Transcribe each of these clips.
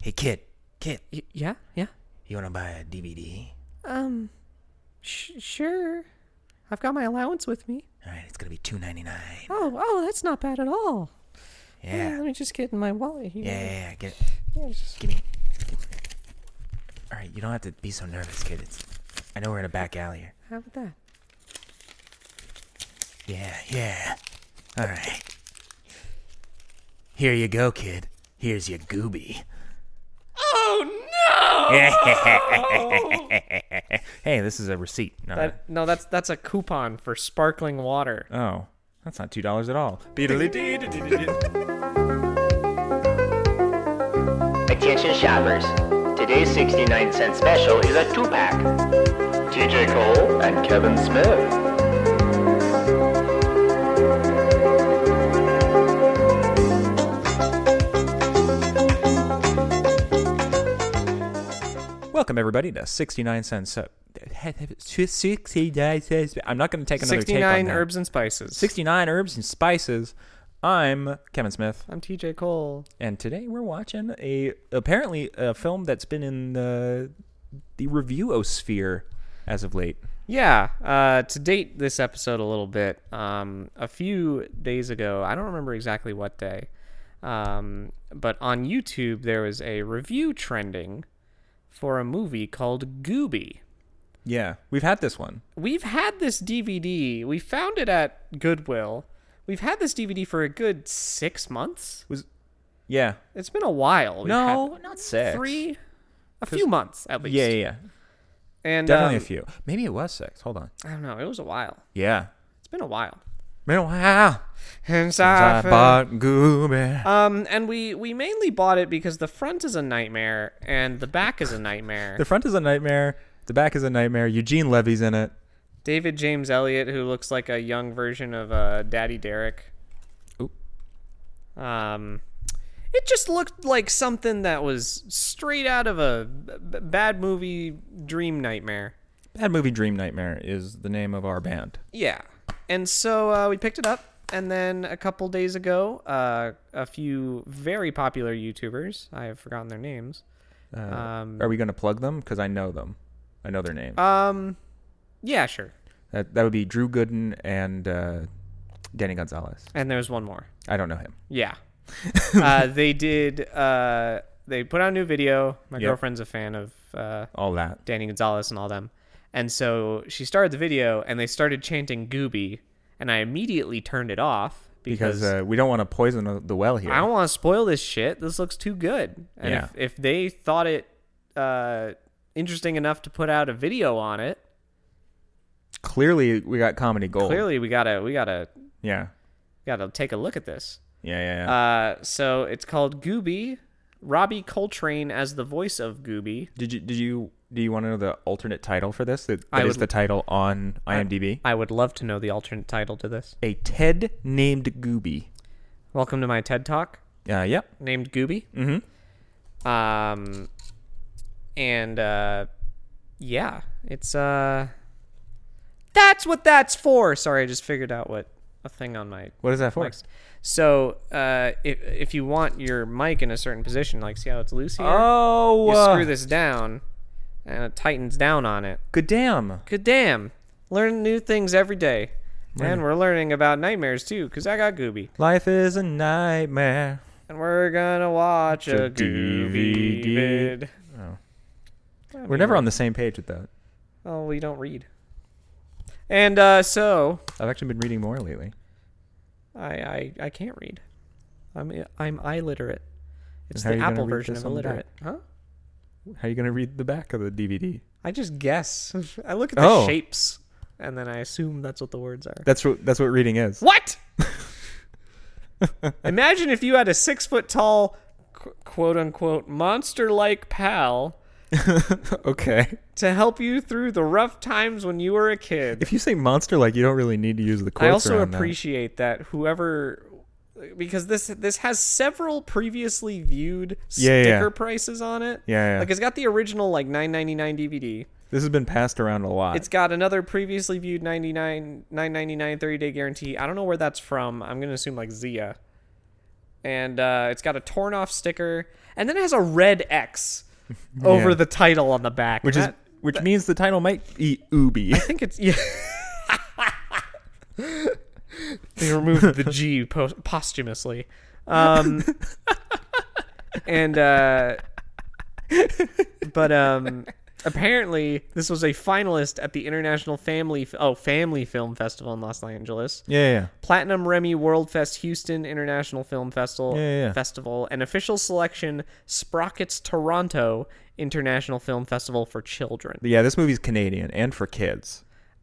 Hey, kid. Yeah? You want to buy a DVD? Sure. I've got my allowance with me. All right, it's gonna be $2.99. Oh, that's not bad at all. Yeah. Let me just get in my wallet here. Yeah. Get it. Yeah, just... Give me. All right, you don't have to be so nervous, kid. I know we're in a back alley here. How about that? Yeah. All right. Here you go, kid. Here's your Gooby. Oh, no! Hey, this is a receipt. That's a coupon for sparkling water. Oh, that's not $2 at all. Attention shoppers. Today's 69-cent special is a 2-pack. TJ Cole and Kevin Smith. Welcome, everybody, to 69 cents. 69 cents. I'm not going to take another take on 69 that. herbs and spices. 69 herbs and spices. I'm Kevin Smith. I'm TJ Cole. And today we're watching apparently a film that's been in the review-osphere as of late. Yeah, to date this episode a little bit, a few days ago, I don't remember exactly what day, but on YouTube there was a review trending for a movie called Gooby. Yeah, we've had this one. We've had this DVD. We found it at Goodwill. We've had this DVD for a good 6 months. Yeah. It's been a while. No, not 6. A few months at least. Yeah. And definitely a few. Maybe it was 6. Hold on. I don't know. It was a while. Yeah. It's been a while. Been a while since I bought Gooby. And we mainly bought it because the front is a nightmare and the back is a nightmare. The front is a nightmare. The back is a nightmare. Eugene Levy's in it. David James Elliott, who looks like a young version of Daddy Derek. Oop. It just looked like something that was straight out of a bad movie dream nightmare. Bad Movie Dream Nightmare is the name of our band. Yeah. And so we picked it up, and then a couple days ago, a few very popular YouTubers, I have forgotten their names. Are we going to plug them? Because I know them. I know their names. Yeah, sure. That would be Drew Gooden and Danny Gonzalez. And there's one more. I don't know him. Yeah. They did, they put out a new video. My girlfriend's a fan of all that. Danny Gonzalez and all them. And so she started the video, and they started chanting Gooby, and I immediately turned it off. Because we don't want to poison the well here. I don't want to spoil this shit. This looks too good. And if they thought it interesting enough to put out a video on it, clearly we got comedy gold. Clearly we gotta take a look at this. Yeah. So it's called Gooby. Robbie Coltrane as the voice of Gooby. Do you want to know the alternate title for this? That is the title on IMDb. I would love to know the alternate title to this. A Ted Named Gooby. Welcome to my TED Talk. Yep. Named Gooby. Mm-hmm. Yeah, it's that's what that's for. Sorry, I just figured out what a thing on my. What is that for? Mics. So, if you want your mic in a certain position, like see how it's loose here? Oh, you screw this down, and it tightens down on it. Good damn. Learn new things every day. Right. And we're learning about nightmares, too, because I got Gooby. Life is a nightmare. And we're gonna watch a Gooby vid. Oh. We're never on the same page with that. Oh, we don't read. And, so... I've actually been reading more lately. I can't read. I'm illiterate. It's the Apple version of illiterate. Huh? How are you going to read the back of the DVD? I just guess. I look at the shapes, and then I assume that's what the words are. That's what reading is. What? Imagine if you had a 6 foot tall, quote unquote, monster-like pal. Okay. To help you through the rough times when you were a kid. If you say monster-like, you don't really need to use the quotes. I also appreciate that whoever, because this has several previously viewed sticker prices on it. Yeah. Like it's got the original like $9.99 DVD. This has been passed around a lot. It's got another previously viewed $9.99 30-day guarantee. I don't know where that's from. I'm gonna assume like Zia. and it's got a torn off sticker, and then it has a red X over the title on the back, which means the title might be Ubi. I think it's They removed the G posthumously, apparently this was a finalist at the International Family Film Festival in Los Angeles. Yeah. Platinum Remy World Fest Houston International Film Festival, and official selection Sprockets Toronto International Film Festival for children. Yeah, this movie's Canadian and for kids.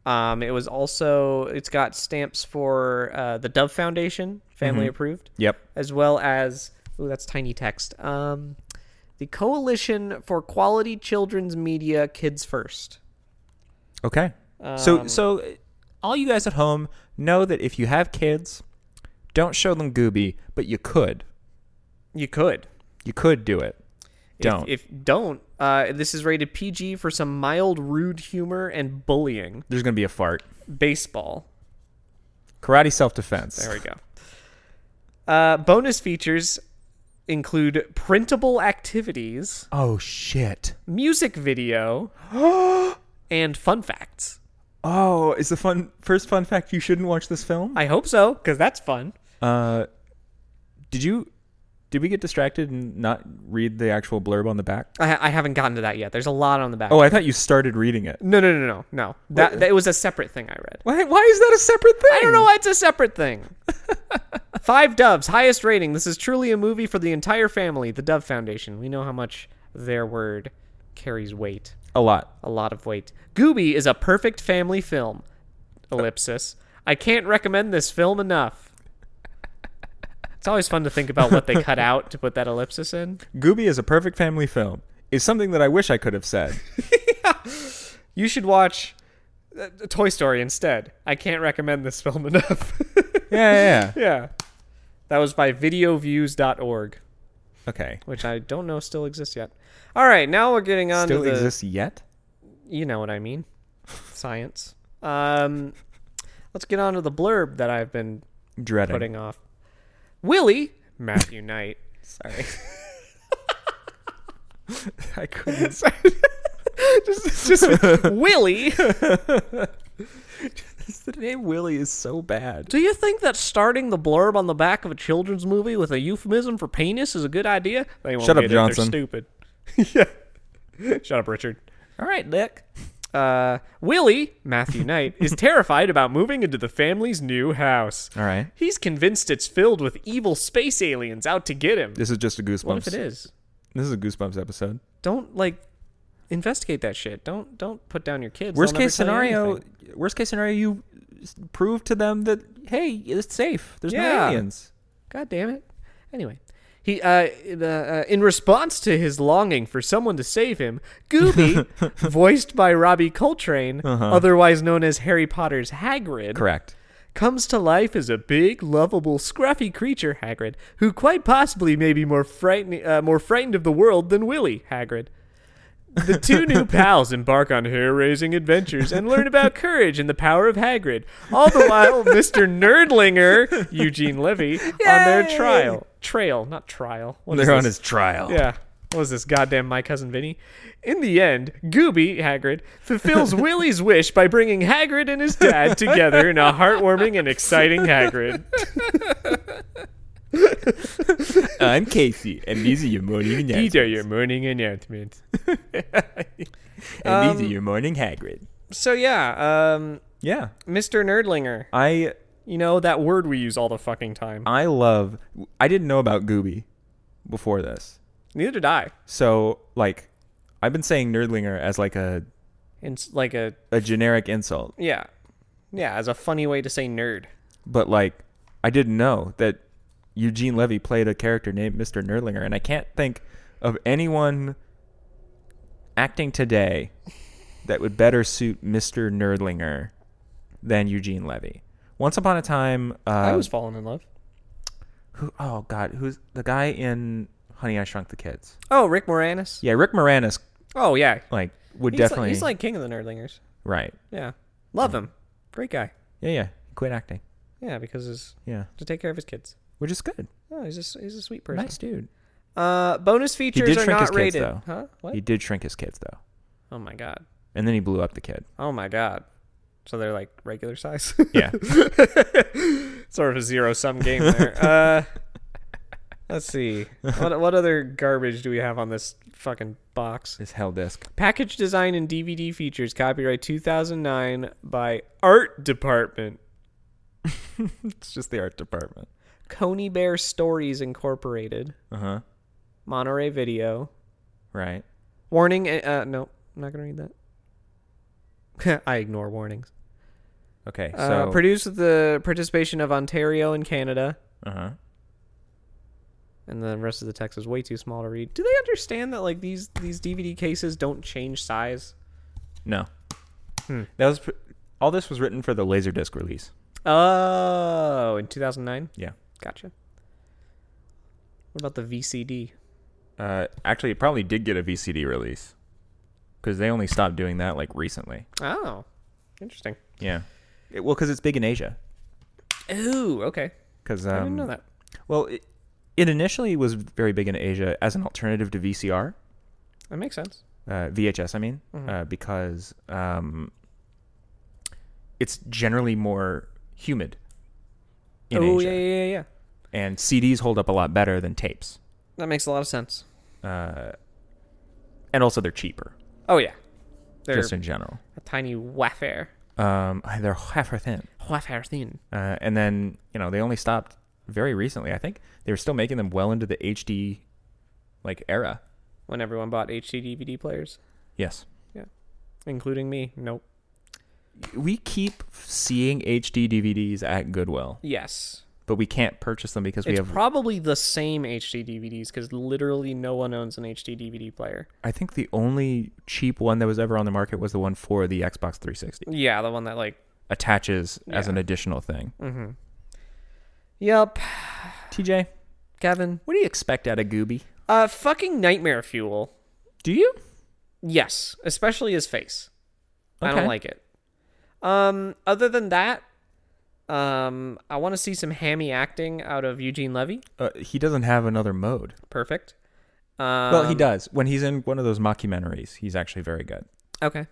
It's got stamps for the Dove Foundation, family approved. Yep. As well as, that's tiny text. The Coalition for Quality Children's Media, Kids First. Okay. So all you guys at home know that if you have kids, don't show them Gooby, but you could. You could do it. Don't. If don't, this is rated PG for some mild rude humor and bullying. There's going to be a fart. Baseball. Karate self-defense. There we go. Bonus features include printable activities. Oh, shit. Music video. And fun facts. Oh, is the first fun fact you shouldn't watch this film? I hope so, because that's fun. Did we get distracted and not read the actual blurb on the back? I haven't gotten to that yet. There's a lot on the back. Oh, I thought you started reading it. No. That it was a separate thing I read. Why is that a separate thing? I don't know why it's a separate thing. 5 doves, highest rating. This is truly a movie for the entire family. The Dove Foundation. We know how much their word carries weight. A lot of weight. Gooby is a perfect family film. Ellipsis. I can't recommend this film enough. It's always fun to think about what they cut out to put that ellipsis in. Gooby is a perfect family film. Is something that I wish I could have said. You should watch Toy Story instead. I can't recommend this film enough. Yeah. That was by videoviews.org. Okay. Which I don't know still exists yet. All right, now we're getting on still to exists yet? You know what I mean. Science. Let's get on to the blurb that I've been dreading putting off. Willie, Matthew Knight. Sorry. I couldn't. just Willie. The name Willie is so bad. Do you think that starting the blurb on the back of a children's movie with a euphemism for penis is a good idea? They won't Shut up, get Johnson. It. They're stupid. Yeah. Shut up, Richard. All right, Nick. Willie, Matthew Knight, is terrified about moving into the family's new house. All right. He's convinced it's filled with evil space aliens out to get him. This is just a Goosebumps. What if it is? This is a Goosebumps episode. Don't investigate that shit. Don't put down your kids. Worst case scenario, you prove to them that hey, it's safe. There's no aliens. God damn it. Anyway. He, in response to his longing for someone to save him, Gooby, voiced by Robbie Coltrane, otherwise known as Harry Potter's Hagrid, correct, comes to life as a big, lovable, scruffy creature, Hagrid, who quite possibly may be more frightened of the world than Willie, Hagrid. The two new pals embark on hair-raising adventures and learn about courage and the power of Hagrid, all the while Mr. Nerdlinger, Eugene Levy, on their trail. They're on his trial. Yeah. What was this, goddamn My Cousin Vinny? In the end, Gooby, Hagrid, fulfills Willie's wish by bringing Hagrid and his dad together in a heartwarming and exciting Hagrid. I'm Casey, and these are your morning announcements. These are your morning announcements. And these are your morning Hagrid. So, yeah. Mr. Nerdlinger. You know, that word we use all the fucking time. I didn't know about Gooby before this. Neither did I. So, I've been saying Nerdlinger as a generic insult. Yeah. Yeah, as a funny way to say nerd. But, I didn't know that Eugene Levy played a character named Mr. Nerdlinger, and I can't think of anyone acting today that would better suit Mr. Nerdlinger than Eugene Levy. Once upon a time... I was falling in love. Who's the guy in Honey, I Shrunk the Kids? Oh, Rick Moranis? Yeah, Rick Moranis. Oh, yeah. Would he's definitely... he's like king of the Nerdlingers. Right. Yeah. Love him. Great guy. Yeah. Quit acting. Yeah, because to take care of his kids. which is good. Oh, he's a sweet person. Nice dude. Bonus He features did are shrink his not kids, rated. though. Huh? What? He did shrink his kids, though. Oh my god. And then he blew up the kid. Oh my god. So they're like regular size. Yeah. Sort of a zero-sum game there. Let's see. What other garbage do we have on this fucking box? His hell disc. Package design and DVD features. Copyright 2009 by Art Department. It's just the art department. Coney Bear Stories Incorporated. Uh-huh. Monterey Video. Right. Warning. No, I'm not going to read that. I ignore warnings. Okay, so... Produced with the participation of Ontario and Canada. Uh-huh. And the rest of the text is way too small to read. Do they understand that like these DVD cases don't change size? No. That was... All this was written for the Laserdisc release. Oh, in 2009? Yeah. Gotcha. What about the VCD? Actually, it probably did get a VCD release. Because they only stopped doing that, like, recently. Oh, interesting. Yeah. Well, because it's big in Asia. Ooh, okay. Because I didn't know that. Well, it initially was very big in Asia as an alternative to VCR. That makes sense. VHS, I mean. Because it's generally more humid in Asia. Yeah. And CDs hold up a lot better than tapes. That makes a lot of sense. And also they're cheaper. Oh, yeah. They're just in general. a tiny wafer. They're wafer thin. Wafer thin. And then, they only stopped very recently. I think they were still making them well into the HD era. When everyone bought HD DVD players. Yes. Yeah. Including me. Nope. We keep seeing HD DVDs at Goodwill. Yes. But we can't purchase them because It's probably the same HD DVDs because literally no one owns an HD DVD player. I think the only cheap one that was ever on the market was the one for the Xbox 360. Yeah, the one that attaches as an additional thing. Mm-hmm. Yep. TJ, Kevin, what do you expect out of Gooby? Fucking nightmare fuel. Do you? Yes, especially his face. Okay. I don't like it. Other than that, I want to see some hammy acting out of Eugene Levy. He doesn't have another mode. Perfect. Well, he does. When he's in one of those mockumentaries, he's actually very good. Okay.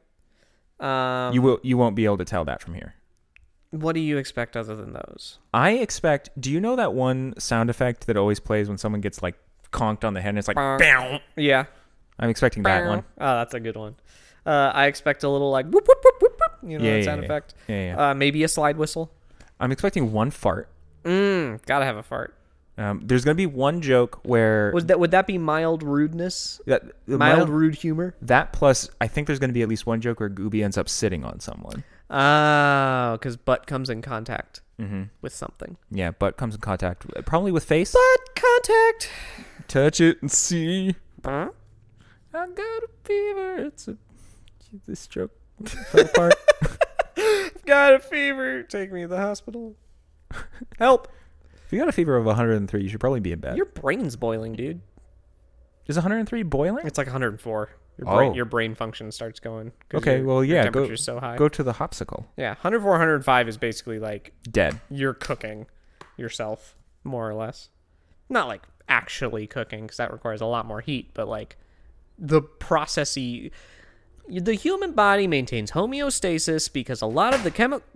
You won't be able to tell that from here. What do you expect other than those? I expect... Do you know that one sound effect that always plays when someone gets, conked on the head and it's like... Bam! Yeah. I'm expecting that one. Oh, that's a good one. I expect a little, whoop, whoop, whoop, whoop, whoop, that sound effect. Yeah. Maybe a slide whistle. I'm expecting one fart. Gotta have a fart. There's going to be one joke where... Would that be mild rudeness? Mild rude humor? That plus, I think there's going to be at least one joke where Gooby ends up sitting on someone. Oh, because butt comes in contact with something. Yeah, butt comes in contact, probably with face. Butt contact. Touch it and see. I got a fever. This joke fell apart. Got a fever. Take me to the hospital. Help. If you got a fever of 103, you should probably be in bed. Your brain's boiling, dude. Is 103 boiling? It's like 104. Your brain function starts going. Okay, well, yeah. Your temperature's so high. Go to the hopsicle. Yeah, 104, 105 is basically dead. You're cooking yourself, more or less. Not actually cooking, because that requires a lot more heat, but the processy... The human body maintains homeostasis because a lot of the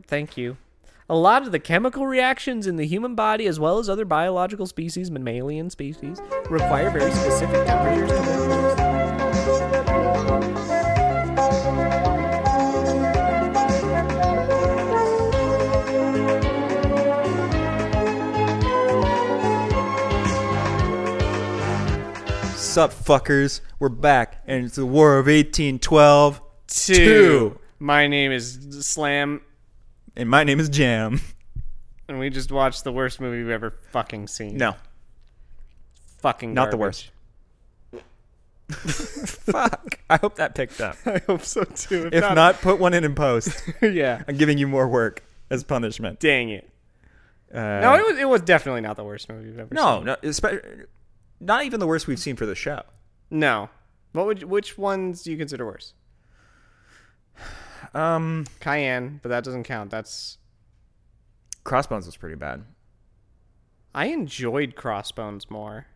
chemical reactions in the human body, as well as other biological species, mammalian species, require very specific temperatures to work. Sup, fuckers? We're back, and it's the War of 1812 2. My name is Slam. And my name is Jam. And we just watched the worst movie we've ever fucking seen. No. Fucking not garbage. The worst. Fuck. I hope that picked up. I hope so too. If not, put one in post. Yeah. I'm giving you more work as punishment. Dang it. No, it was definitely not the worst movie we've ever seen. No, not even the worst we've seen for the show. No. Which ones do you consider worse? Cayenne, but that doesn't count. That's Crossbones was pretty bad. I enjoyed Crossbones more.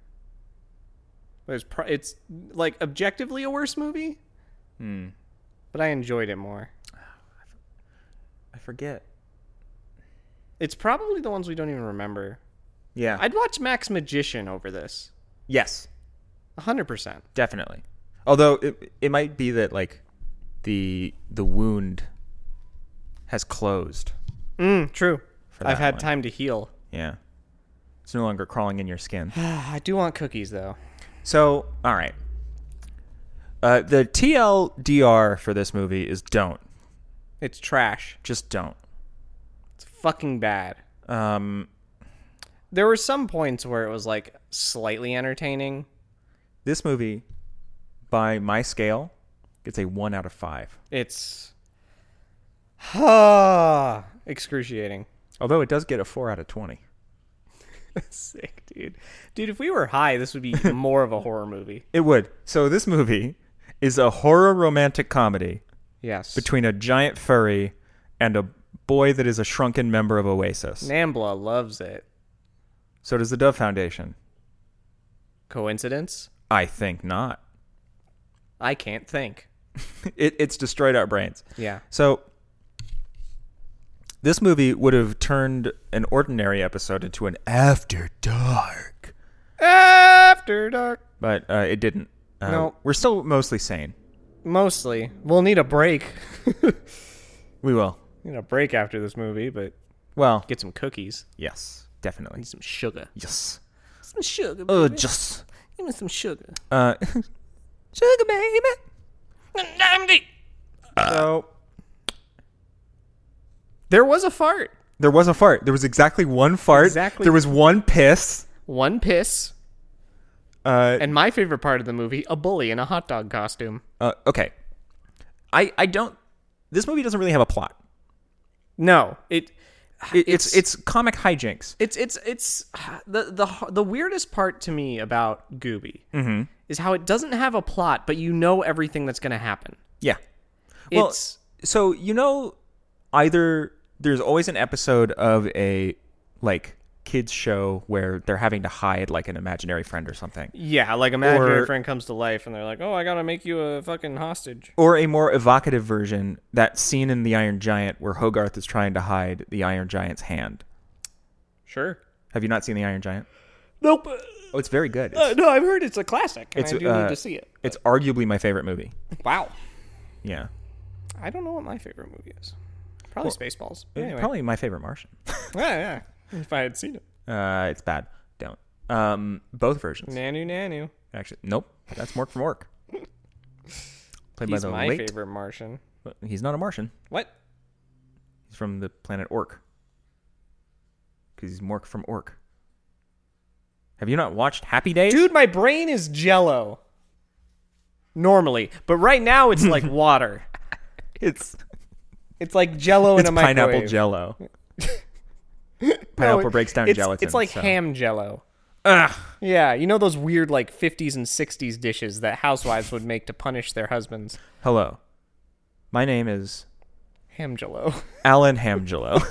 It's like objectively a worse movie, but I enjoyed it more. I forget. It's probably the ones we don't even remember. Yeah. I'd watch Max Magician over this. Yes. 100%. Definitely. Although it might be that like the wound has closed. True. For that I've had one. time to heal. Yeah. It's no longer crawling in your skin. I do want cookies, though. So, all right. The TLDR for this movie is don't. It's trash. Just don't. It's fucking bad. Um, There were some points where it was like slightly entertaining. this movie, by my scale, gets a 1 out of 5. It's excruciating. Although it does get a 4 out of 20. Sick, dude. Dude, if we were high, this would be more of a horror movie. It would. So this movie is a horror romantic comedy Yes. between a giant furry and a boy that is a shrunken member of Oasis. Nambla loves it. So does the Dove Foundation. Coincidence? I think not. I can't think. It's destroyed our brains. Yeah. So this movie would have turned an ordinary episode into an After Dark. After dark. But it didn't. No. We're still mostly sane. Mostly. We'll need a break. We will. Need a break after this movie, but Well, get some cookies. yes, definitely. Need some sugar. Yes. Some sugar, baby. Just. Give me some sugar. Sugar baby. So There was a fart. there was a fart. There was exactly one fart. Exactly. There was one piss. One piss. Uh, And my favorite part of the movie, a bully in a hot dog costume. okay. I don't. This movie doesn't really have a plot. No, It's comic hijinks. It's the weirdest part to me about Gooby is how it doesn't have a plot, but you know everything that's going to happen. Yeah. Well, It's so either there's always an episode of a like kids show where they're having to hide like an imaginary friend or something, yeah, like imaginary Or- friend comes to life and they're like, "Oh, I got to make you a fucking hostage." or a more evocative version, that scene in The Iron Giant where Hogarth is trying to hide the Iron Giant's hand. Sure. Have you not seen The Iron Giant? Nope. Oh, it's very good. It's, No, I've heard it's a classic, and it's, I do need to see it. It's arguably my favorite movie. Wow. Yeah. I don't know what my favorite movie is. Probably Spaceballs. Anyway. Probably my favorite Martian. Yeah. If I had seen it. It's bad. Don't. Both versions. Nanu. Actually, nope. That's Mork from Ork. Played by He's the my late. favorite Martian. He's not a Martian. What? He's from the planet Ork. Because he's Mork from Ork. Have you not watched Happy Days? Dude, my brain is jello. Normally. But right now it's like water. it's It's like jello in it's a microwave. pineapple jello. Pineapple breaks down gelatin. It's like so. ham jello. Ugh. Yeah, you know those weird like 50s and 60s dishes that housewives would make to punish their husbands? Hello. My name is Ham jello. Alan Hamjello.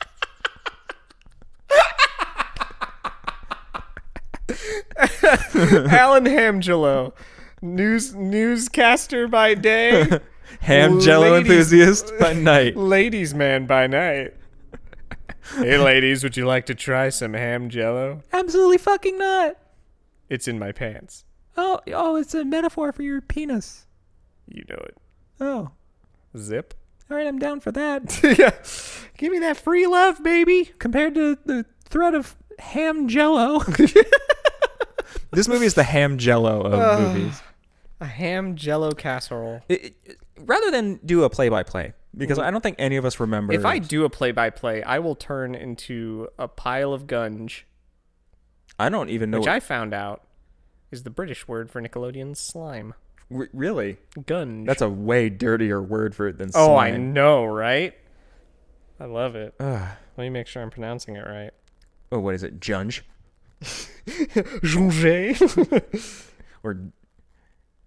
Alan Hamjello. Newscaster by day. Ham jello Ladies- enthusiast by night. Ladies man by night. Hey ladies, would you like to try some ham jello? Absolutely fucking not. It's in my pants. Oh, it's a metaphor for your penis. You know it. Oh, Zip. all right, I'm down for that. Yeah. Give me that free love, baby. Compared to the threat of ham jello. This movie is the ham jello of movies. A ham jello casserole. Rather than do a play-by-play, because I don't think any of us remember. If I do a play-by-play, I will turn into a pile of gunge, I don't even know. which I found out is the British word for Nickelodeon's slime. Really? Gunge. That's a way dirtier word for it than Oh, I slime. know, right? I love it. Ugh. Let me make sure I'm pronouncing it right. Oh, what is it? Junge? Junge. Or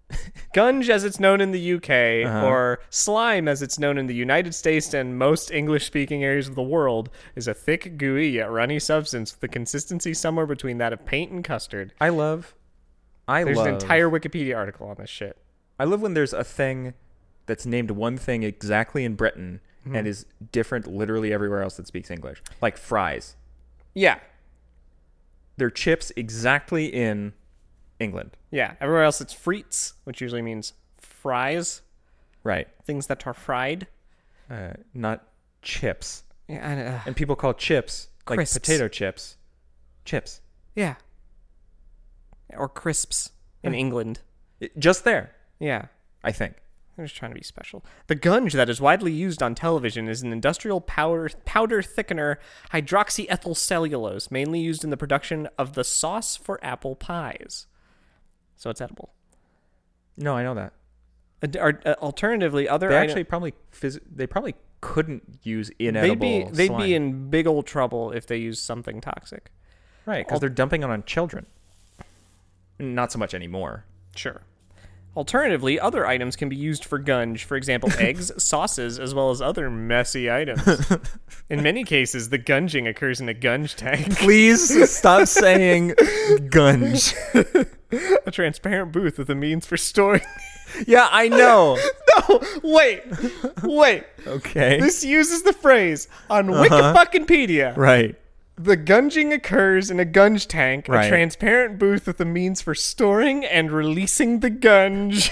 Gunge, as it's known in the UK, Uh-huh. or slime, as it's known in the United States and most English-speaking areas of the world, is a thick, gooey, yet runny substance with a consistency somewhere between that of paint and custard. There's an entire Wikipedia article on this shit. I love when there's a thing that's named one thing exactly in Britain and is different literally everywhere else that speaks English. Like fries. Yeah. They're chips exactly in England. Yeah. Everywhere else it's frites, which usually means fries, Right. things that are fried. Not chips. Yeah. And people call chips, like Crisps. potato chips, chips. Yeah. Or crisps in England. Just there, Yeah. I think. I'm just trying to be special. The gunge that is widely used on television is an industrial powder thickener hydroxyethyl cellulose, mainly used in the production of the sauce for apple pies. So it's edible. No, I know that. Alternatively, other They item- actually probably couldn't use inedible they'd slime. be in big old trouble if they used something toxic. Right, because they're dumping it on children. Not so much anymore. Sure. Alternatively, other items can be used for gunge. For example, eggs, sauces, as well as other messy items. In many cases, the gunging occurs in a gunge tank, Please stop saying gunge. a transparent booth with a means for storing. Yeah, I know. No, wait. Okay. This uses the phrase on Wikipedia. Right. The gunging occurs in a gunge tank, Right. a transparent booth with a means for storing and releasing the gunge.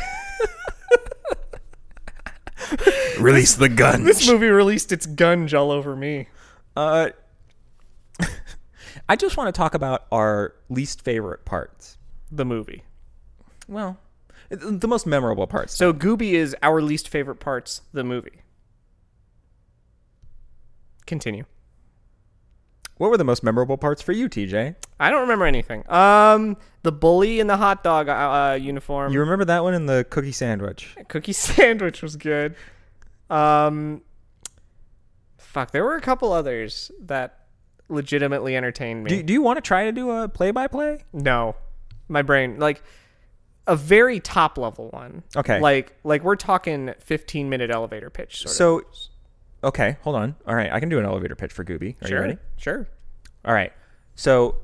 Release the gunge. This movie released its gunge all over me. I just want to talk about our least favorite parts. The movie. Well, the most memorable parts. So Gooby is our least favorite parts, the movie. Continue. What were the most memorable parts for you, TJ? I don't remember anything. The bully in the hot dog uniform. You remember that one in the cookie sandwich? Cookie sandwich was good. Fuck, there were a couple others that legitimately entertained me. Do you want to try to do a play-by-play? No. My brain, like, a very top level one. Okay. Like we're talking 15-minute elevator pitch sort of. So, okay, hold on. All right, I can do an elevator pitch for Gooby. Are you ready? Sure. All right. So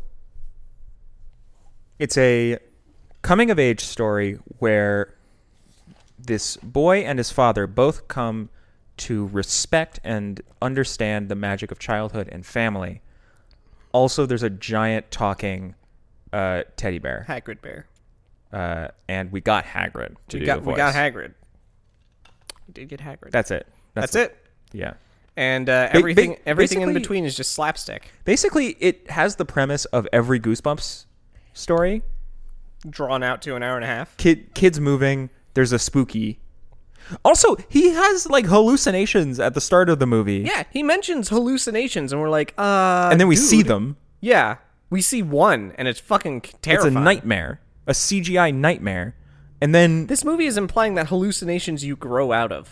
it's a coming of age story where this boy and his father both come to respect and understand the magic of childhood and family. Also, there's a giant talking teddy bear. Hagrid bear. And we got Hagrid to do the voice. We got Hagrid. We did get Hagrid. That's it. That's it. Yeah. And everything in basically- between is just slapstick. Basically, it has the premise of every Goosebumps story. Drawn out to an hour and a half. Kids moving. There's a spooky. Also, he has like hallucinations at the start of the movie. Yeah, he mentions hallucinations, and we're like, And then we see them. Yeah, we see one, and it's fucking terrifying. It's a nightmare. A CGI nightmare. And then This movie is implying that hallucinations you grow out of.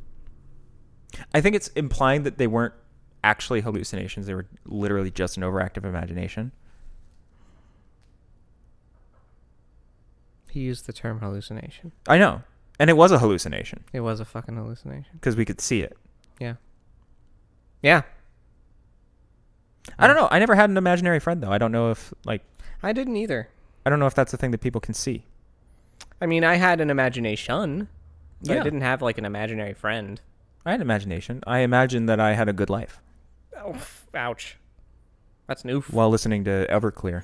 I think it's implying that they weren't actually hallucinations. They were literally just an overactive imagination. He used the term hallucination. I know. And it was a hallucination It was a fucking hallucination. because we could see it. Yeah. Yeah. I don't know. I never had an imaginary friend though. I don't know if I didn't either. I don't know if that's a thing that people can see. I mean, I had an imagination, but Yeah. I didn't have like an imaginary friend. I had imagination. I imagined that I had a good life Oh, ouch. That's an oof. while listening to Everclear.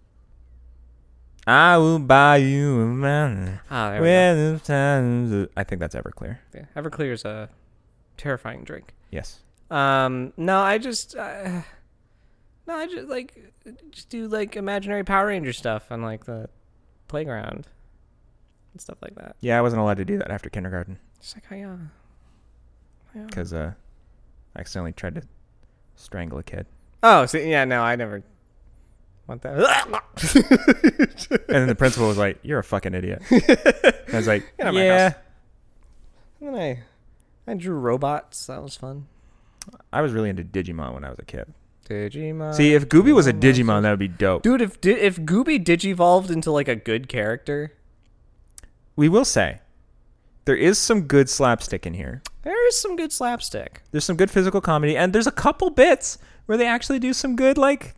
I will buy you a man. Ah, there we go. I think that's Everclear. Yeah. Everclear is a terrifying drink. Yes. No, I just do like imaginary Power Ranger stuff on like the playground and stuff like that. Yeah, I wasn't allowed to do that after kindergarten Just like, yeah. because I accidentally tried to strangle a kid. Oh, so, yeah, no, I never want that. And then the principal was like, "You're a fucking idiot." I was like, Get out of my "Yeah." house. And then I drew robots. That was fun. I was really into Digimon when I was a kid. Digimon. See, if Gooby was a Digimon, that would be dope. Dude, if Gooby digivolved into like a good character, we will say there is some good slapstick in here. There is some good slapstick. There's some good physical comedy, and there's a couple bits where they actually do some good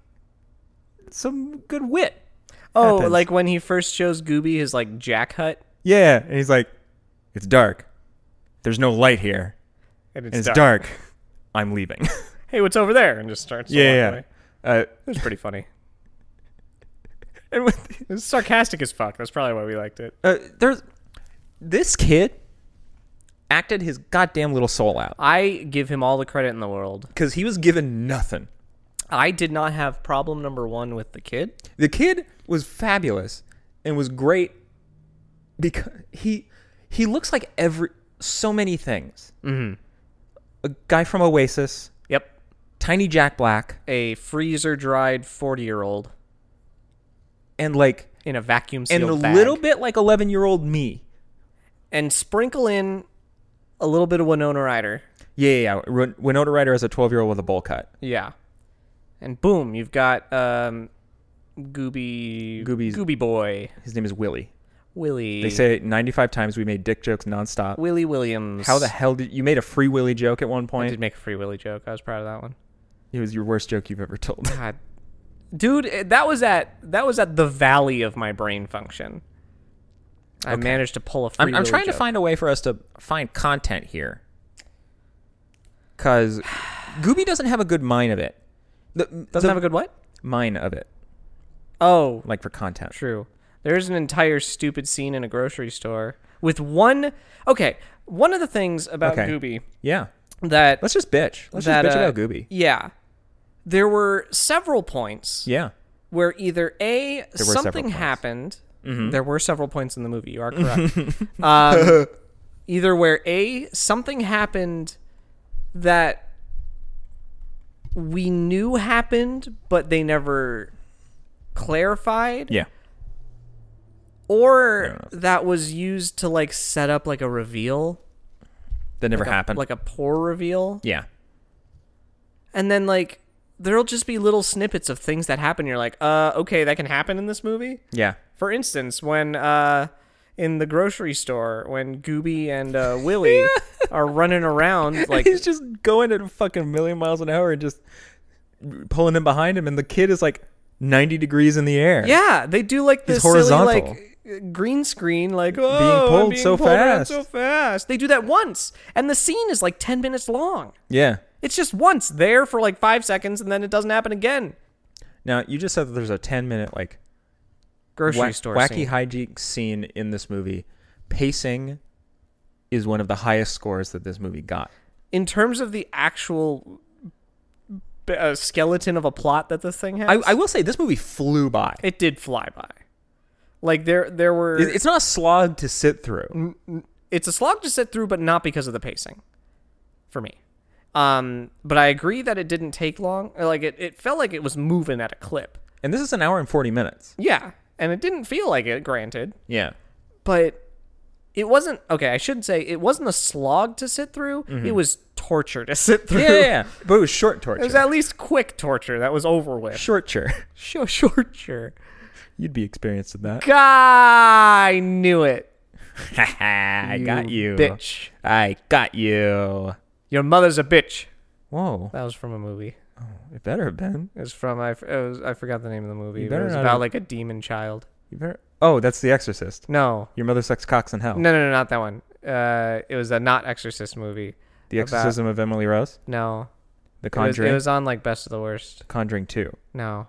wit. Oh, happens. like when he first shows Gooby his like jack hut, Yeah, and he's like, it's dark. There's no light here. and And it's dark. I'm leaving. Hey, what's over there? And just starts. to walk away. It was pretty funny. And It was sarcastic as fuck. That's probably why we liked it. there's this kid acted his goddamn little soul out I give him all the credit in the world. because he was given nothing. I did not have problem number one with the kid. The kid was fabulous and was great because he looks like so many things. Mm-hmm. A guy from Oasis, Yep. Tiny Jack Black, A freezer dried 40-year-old and like in a vacuum and sealed a bag. little bit like 11-year-old me. And sprinkle in a little bit of Winona Ryder. Yeah. Winona Ryder as a 12-year-old with a bowl cut. Yeah. And boom, you've got Gooby boy. His name is Willie. Willie. They say 95 times we made dick jokes nonstop. Willie Williams. How the hell did you made a Free Willy joke at one I point? did make a Free Willy joke. I was proud of that one. It was your worst joke you've ever told. God. Dude, that was at the valley of my brain function. I managed to pull a Free I'm Willy trying to joke. find a way for us to find content here. Because Gooby doesn't have a good mind of it. Doesn't have a good what? mind of it, Oh, like for content. true. There's an entire stupid scene in a grocery store with one. Okay, one of the things about Okay. Gooby Yeah. that Let's just bitch. Let's that, just bitch about Gooby. Yeah, there were several points Yeah. where either A, several something points. happened. Mm-hmm. There were several points in the movie. You are correct. Either where A, something happened that we knew happened, but they never clarified. Yeah. Or that was used to like set up like a reveal. That never like a- happened. Like a poor reveal. Yeah. And then like there'll just be little snippets of things that happen. You're like, okay, that can happen in this movie. Yeah. For instance, when in the grocery store, when Gooby and Willie are running around, like He's just going at a fucking million miles an hour and just pulling him behind him, and the kid is like 90 degrees in the air. yeah, they do like this He's silly horizontal. like green screen, like oh, pulled I'm being so pulled around fast. so fast. They do that once, and the scene is like 10 minutes long. Yeah. It's just once there for like 5 seconds, and then it doesn't happen again. Now, you just said that there's a 10-minute like Grocery store wacky scene. hijinks scene in this movie. Pacing is one of the highest scores that this movie got. In terms of the actual skeleton of a plot that this thing has, I will say this movie flew by. it did fly by. Like there were. It's not a slog to sit through. It's a slog to sit through, but not because of the pacing. For me, but I agree that it didn't take long. Like it felt like it was moving at a clip. And this is an hour and 40 minutes. Yeah, and it didn't feel like it. Granted, Yeah. but it wasn't. Okay, I should say it wasn't a slog to sit through. It was torture to sit through. Yeah. But it was short torture. It was at least quick torture that was over with. Shorture. Shorture. You'd be experienced with that. I knew it. I got you. Bitch. I got you. Your mother's a bitch. Whoa. That was from a movie. It better have been. It was from I forgot the name of the movie. You But it better was not about have- like a demon child. You better. Oh, that's The Exorcist. No, Your mother sucks cocks in hell. no, not that one. It was a not Exorcist movie. The Exorcism of Emily Rose. No, The it was, Conjuring. it was on like Best of the Worst. Conjuring 2. No,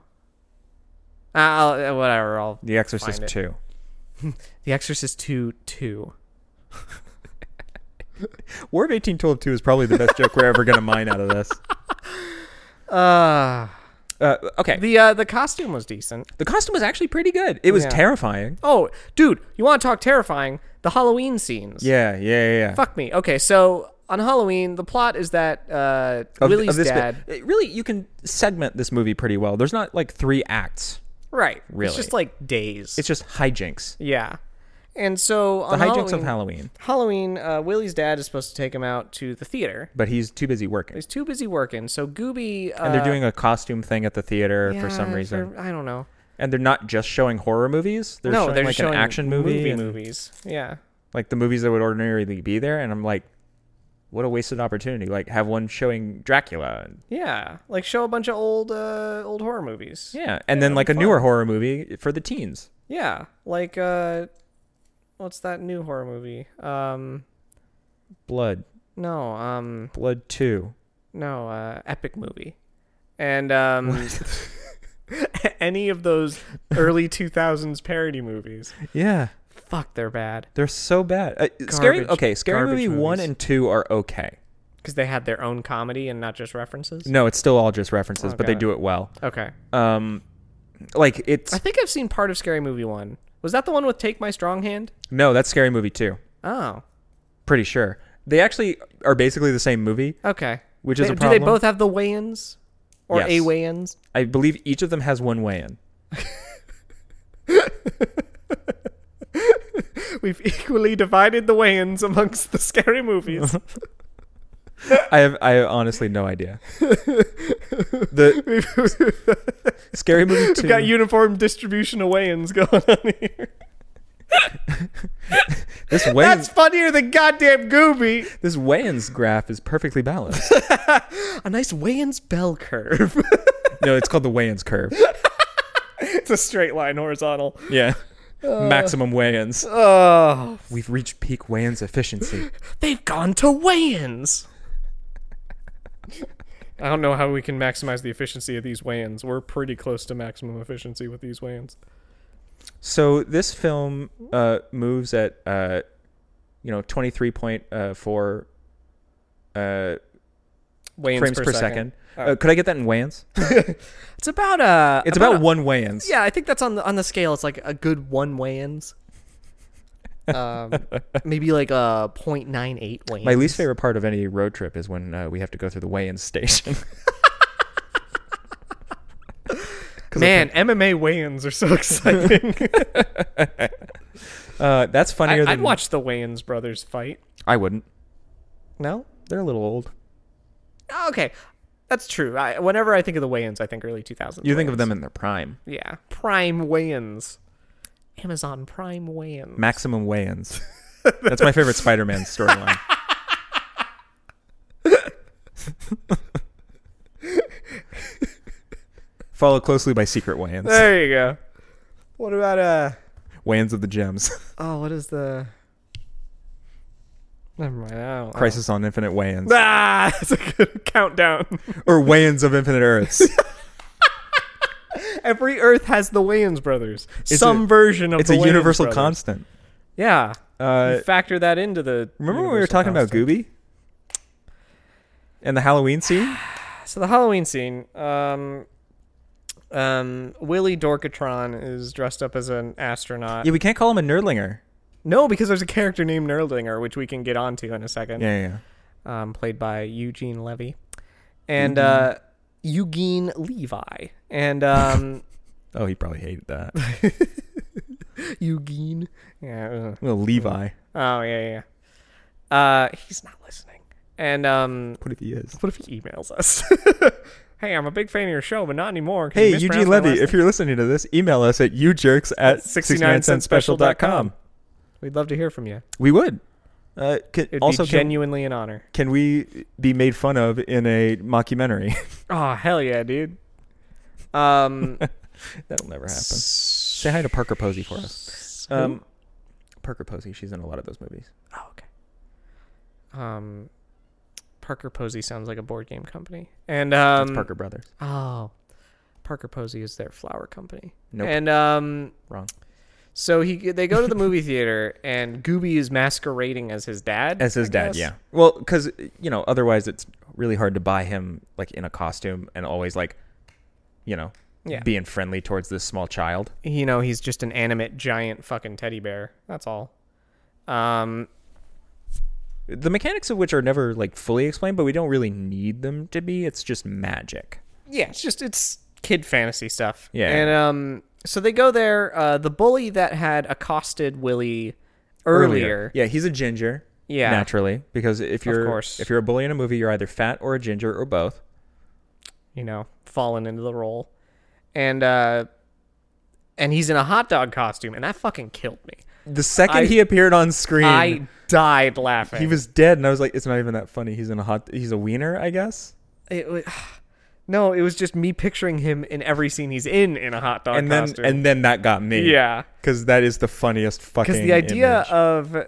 whatever. I'll The Exorcist find it. 2. The Exorcist 2. War of 1812 2 is probably the best joke we're ever going to mine out of this. Okay. The costume was decent. The costume was actually pretty good. It was Yeah. terrifying. Oh, dude, you want to talk terrifying? The Halloween scenes. Yeah. Fuck me. Okay, so on Halloween, the plot is that Willie's dad. Really, you can segment this movie pretty well. There's not like 3 acts. Right. Really. It's just like days. It's just hijinks. yeah. And so The on hijinks of Halloween. Willie's dad is supposed to take him out to the theater. But he's too busy working. He's too busy working. So Gooby. And they're doing a costume thing at the theater for some reason. I don't know. And they're not just showing horror movies. They're showing they're like showing an action movie. And, movies. Yeah. like the movies that would ordinarily be there. And I'm like, what a wasted opportunity. Like have one showing Dracula. Yeah. Like show a bunch of old horror movies. Yeah. And then like a fun. newer horror movie for the teens. Yeah. Like what's that new horror movie? Blood. No, Blood 2. no, epic movie. And any of those early 2000s parody movies. Yeah. Fuck, they're bad. They're so bad. Scary Movie 1 and 2 are okay. Because they had their own comedy and not just references? No, it's still all just references, but they Okay. do it well. Okay. Like it's I think I've seen part of Scary Movie 1. Was that the one with Take My Strong Hand? no, that's Scary Movie 2. Oh, Pretty sure. They actually are basically the same movie, okay. which is a Do problem. they both have the weigh-ins? Or Yes. a weigh-ins? I believe each of them has one weigh-in. We've equally divided the weigh-ins amongst the scary movies. I have honestly no idea. The Scary Movie 2. We've got uniform distribution of weigh-ins going on here. This That's weigh-ins, funnier than goddamn Gooby. this weigh-ins graph is perfectly balanced. A nice weigh-ins bell curve. No, it's called the weigh-ins curve. It's a straight line horizontal. Yeah. Maximum weigh-ins. Oh, We've reached peak weigh-ins efficiency. they've gone to weigh-ins. I don't know how we can maximize the efficiency of these weigh-ins. We're pretty close to maximum efficiency with these weigh-ins. So this film moves at 23.4 Weigh-ins frames per second. Oh. Could I get that in weigh-ins? It's about It's about one weigh-ins. Yeah, I think that's on the scale. It's like a good one weigh-ins. Maybe like a 0.98 weigh-ins. My least favorite part of any road trip is when we have to go through the weigh-in station. Man, MMA weigh-ins are so exciting. That's funnier than... I'd watch the Wayans brothers fight. I wouldn't. No? They're a little old. Okay, that's true. Whenever I think of the Wayans, I think early 2000s. You think of Wayans. them in their prime. Yeah, Prime Wayans. Amazon Prime Wayans. Maximum weigh-ins. That's my favorite Spider-Man storyline. Followed closely by Secret Weigh-ins. There you go. What about Weigh-ins of the Gems. Oh, what is the? Never mind. I don't. Crisis on Infinite Weigh-ins. Ah, that's a good countdown. Or Weigh-ins of Infinite Earths. Every Earth has the Wayans brothers. It's Some version of It's the a Wayans universal brothers. constant. Yeah. Uh, You factor that into the. remember when we were universal talking about constant. Gooby? And the Halloween scene? So the Halloween scene. Willie Dorkatron is dressed up as an astronaut. Yeah, we can't call him a nerdlinger. No, because there's a character named Nerdlinger, which we can get onto in a second. Yeah. Played by Eugene Levy, and Eugene Levi, and Oh, he probably hated that. Eugene. Yeah. Well, Levi. Oh yeah. He's not listening. And What if he is? what if he emails us? Hey, I'm a big fan of your show, but not anymore. 'cause Hey, you mispronounced Eugene my Levy, last if name. you're listening to this, email us at youjerks@69centspecial.com. We'd love to hear from you. We would. It'd Also, be genuinely an honor. can we be made fun of in a mockumentary? Oh hell yeah, dude. That'll never happen. Say hi to Parker Posey for us. Parker Posey, she's in a lot of those movies. Oh, okay. Parker Posey sounds like a board game company. And It's Parker Brothers. Oh. Parker Posey is their flower company. Nope. And Wrong. so they go to the movie theater and Gooby is masquerading as his dad. As his I dad, guess. yeah. Well, because, otherwise it's really hard to buy him, like, in a costume and always, like, Yeah. being friendly towards this small child. He's just an animate giant fucking teddy bear. That's all. The mechanics of which are never, like, fully explained, but we don't really need them to be. It's just magic. Yeah, it's kid fantasy stuff. Yeah. And so they go there. The bully that had accosted Willie earlier. Yeah, he's a ginger. Yeah. Naturally, because if you're course. if you're a bully in a movie, you're either fat or a ginger or both. Fallen into the role. And and he's in a hot dog costume, and that fucking killed me. The second he appeared on screen, I died laughing. he was dead, and I was like, it's not even that funny. He's a wiener, I guess. No, it was just me picturing him in every scene he's in a hot dog costume. And then that got me. Yeah. Because that is the funniest fucking Because the idea image. of...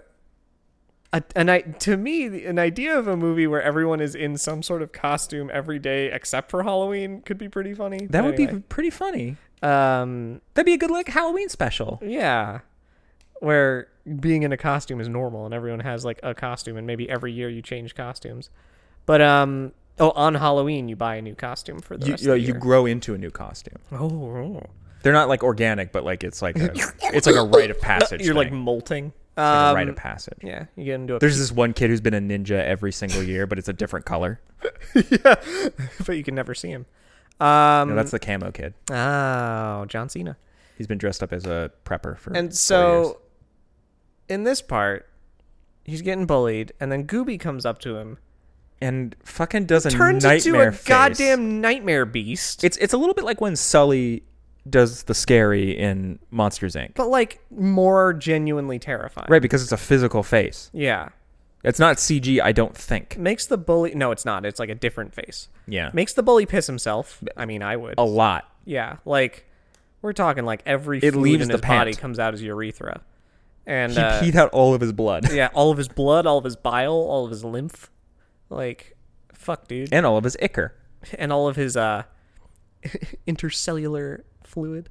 to me, an idea of a movie where everyone is in some sort of costume every day except for Halloween could be pretty funny. That would be pretty funny. That'd be a good like Halloween special. Yeah. Where being in a costume is normal and everyone has like a costume and maybe every year you change costumes. But on Halloween you buy a new costume for the rest of the year. You grow into a new costume. Oh. They're not like organic, but like it's like a rite of passage. You're like thing. molting. It's like a rite of passage. Yeah, you get into a There's this one kid who's been a ninja every single year, but it's a different color. yeah, but you can never see him. No, that's the camo kid. Oh, John Cena. He's been dressed up as a prepper for And 4 so years. in this part, he's getting bullied, and then Gooby comes up to him, and fucking does a turns nightmare into a face. goddamn nightmare beast. It's a little bit like when Sully does the scary in Monsters Inc. But like more genuinely terrifying. Right, because it's a physical face. Yeah. It's not CG, I don't think. Makes the bully... No, it's not. It's like a different face. Yeah. Makes the bully piss himself. I mean, I would. A lot. Yeah. Like, we're talking like every It fluid leaves in the his body pant. comes out his urethra. And He peed out all of his blood. yeah, all of his blood, all of his bile, all of his lymph. Like, fuck, dude. And all of his ichor. And all of his intercellular fluid.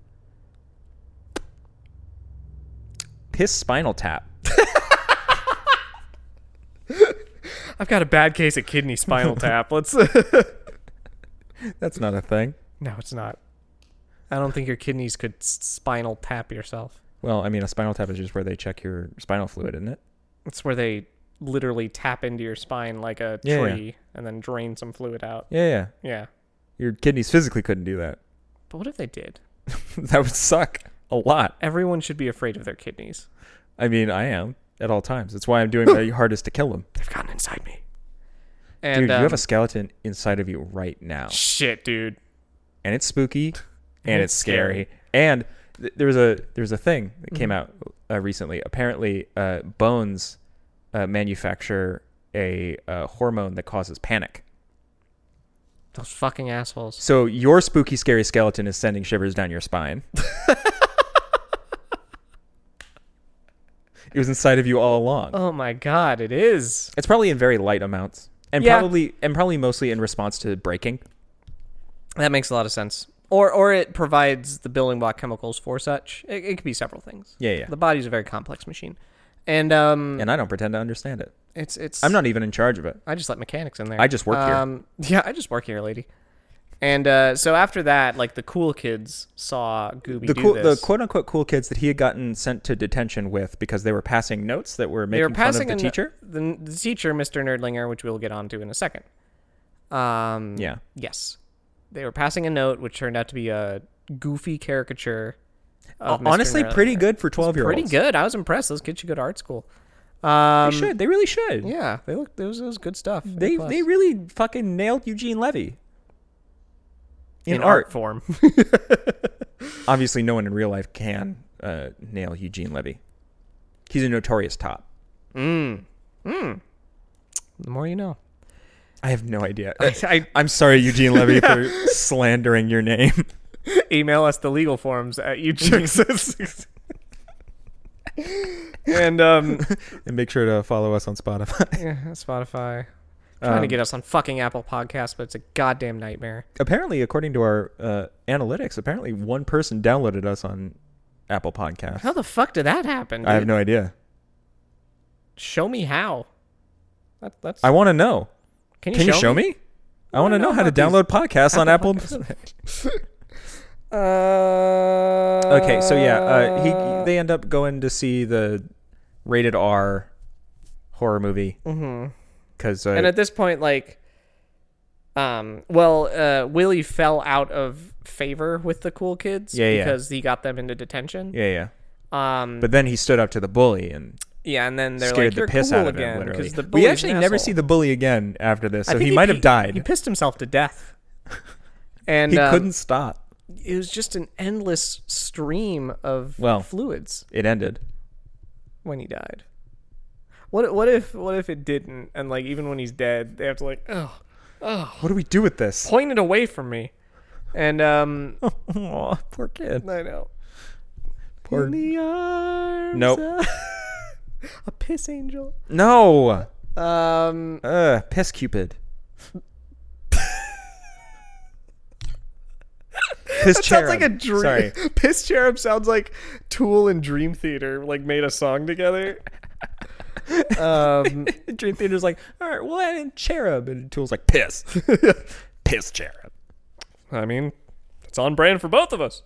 His Spinal Tap. I've got a bad case of kidney spinal tap. Let's... That's not a thing. No, it's not. I don't think your kidneys could spinal tap yourself. Well, I mean, a spinal tap is just where they check your spinal fluid, isn't it? It's where they literally tap into your spine like a Yeah, tree and then drain some fluid out. Yeah. Yeah. Your kidneys physically couldn't do that. But what if they did? That would suck a lot. Everyone should be afraid of their kidneys. I mean, I am at all times. That's why I'm doing my hardest to kill them. They've gotten inside me. And, Dude, you have a skeleton inside of you right now. shit, dude. And it's spooky and it's scary. And there's a thing that came out recently. Apparently, bones manufacture a hormone that causes panic. Those fucking assholes. So your spooky, scary skeleton is sending shivers down your spine. It was inside of you all along. Oh my god, it is. It's probably in very light amounts, and Yeah. probably mostly in response to breaking. That makes a lot of sense. Or it provides the building block chemicals for such. It could be several things. Yeah. The body's a very complex machine. And And I don't pretend to understand it. it's I'm not even in charge of it. I just let mechanics in there. I just work here. Yeah, I just work here, lady. And so after that, like the cool kids saw Gooby do The this. quote unquote cool kids that he had gotten sent to detention with because they were passing notes that were They were making fun of passing the teacher. The teacher, Mr. Nerdlinger, which we'll get onto in a second. Yeah. Yes. They were passing a note, which turned out to be a goofy caricature of Mr. Honestly, pretty Nerdlinger. good for 12-year-olds. Pretty good. I was impressed. Those kids should go to art school. They should. They really should. Yeah, they looked. It was good stuff. They A+. really fucking nailed Eugene Levy. in art form. Obviously, no one in real life can nail Eugene Levy. He's a notorious top. The more you know. I have no idea. I I'm sorry, Eugene Levy, for slandering your name. email us the legal forms at YouChicks. And And make sure to follow us on Spotify. yeah, Spotify. Trying to get us on fucking Apple Podcasts, but it's a goddamn nightmare. Apparently, according to our analytics, apparently one person downloaded us on Apple Podcasts. How the fuck did that happen? Dude? I have no idea. Show me how. That's. I want to know. Can Can you show me? I want to know how to download podcasts on Apple. Okay, so yeah, they end up going to see the rated R horror movie. Mm-hmm. Because and at this point, like, Willie fell out of favor with the cool kids because he got them into detention. yeah. But then he stood up to the bully and yeah, and then they're scared like, "You're the piss cool out of again," him. Literally, the we bully's actually an never asshole. see the bully again after this, I so think he might have died. He pissed himself to death, and he couldn't stop. it was just an endless stream of fluids It ended. when he died. What if it didn't? And like even when he's dead, they have to like, What do we do with this? point it away from me. And Oh, poor kid. I know. Poor. In the arms Nope. of a piss angel. No. Piss Cupid. Piss That Cherub. sounds like a dream. Sorry. Piss Cherub sounds like Tool and Dream Theater like made a song together. Dream Theater's like, all right, we'll add in Cherub, and Tool's like, piss. Piss Cherub. I mean, it's on brand for both of us.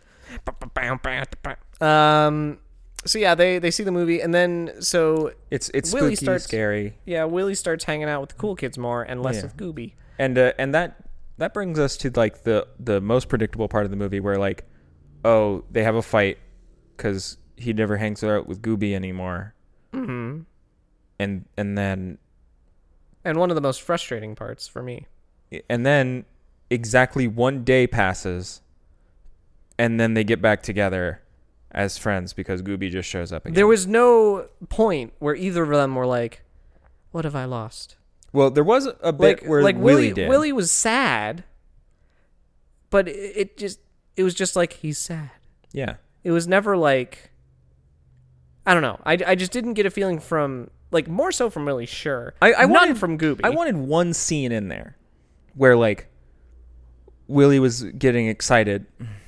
So yeah, they see the movie, and then It's Willie spooky, starts- scary, yeah, Willie starts hanging out with the cool kids more and less Yeah. with Gooby. and that brings us to like the most predictable part of the movie, where like, oh, they have a fight because he never hangs out with Gooby anymore. Mm-hmm. And then And one of the most frustrating parts for me. exactly 1 day passes, and then they get back together as friends because Gooby just shows up again. There was no point where either of them were like, "What have I lost?" Well, there was a bit where Willie did. Willie was sad, but it was just like he's sad. Yeah. It was never like, I don't know. I just didn't get a feeling from like more so from Willie. Sure, I none wanted from Gooby. I wanted one scene in there where like Willie was getting excited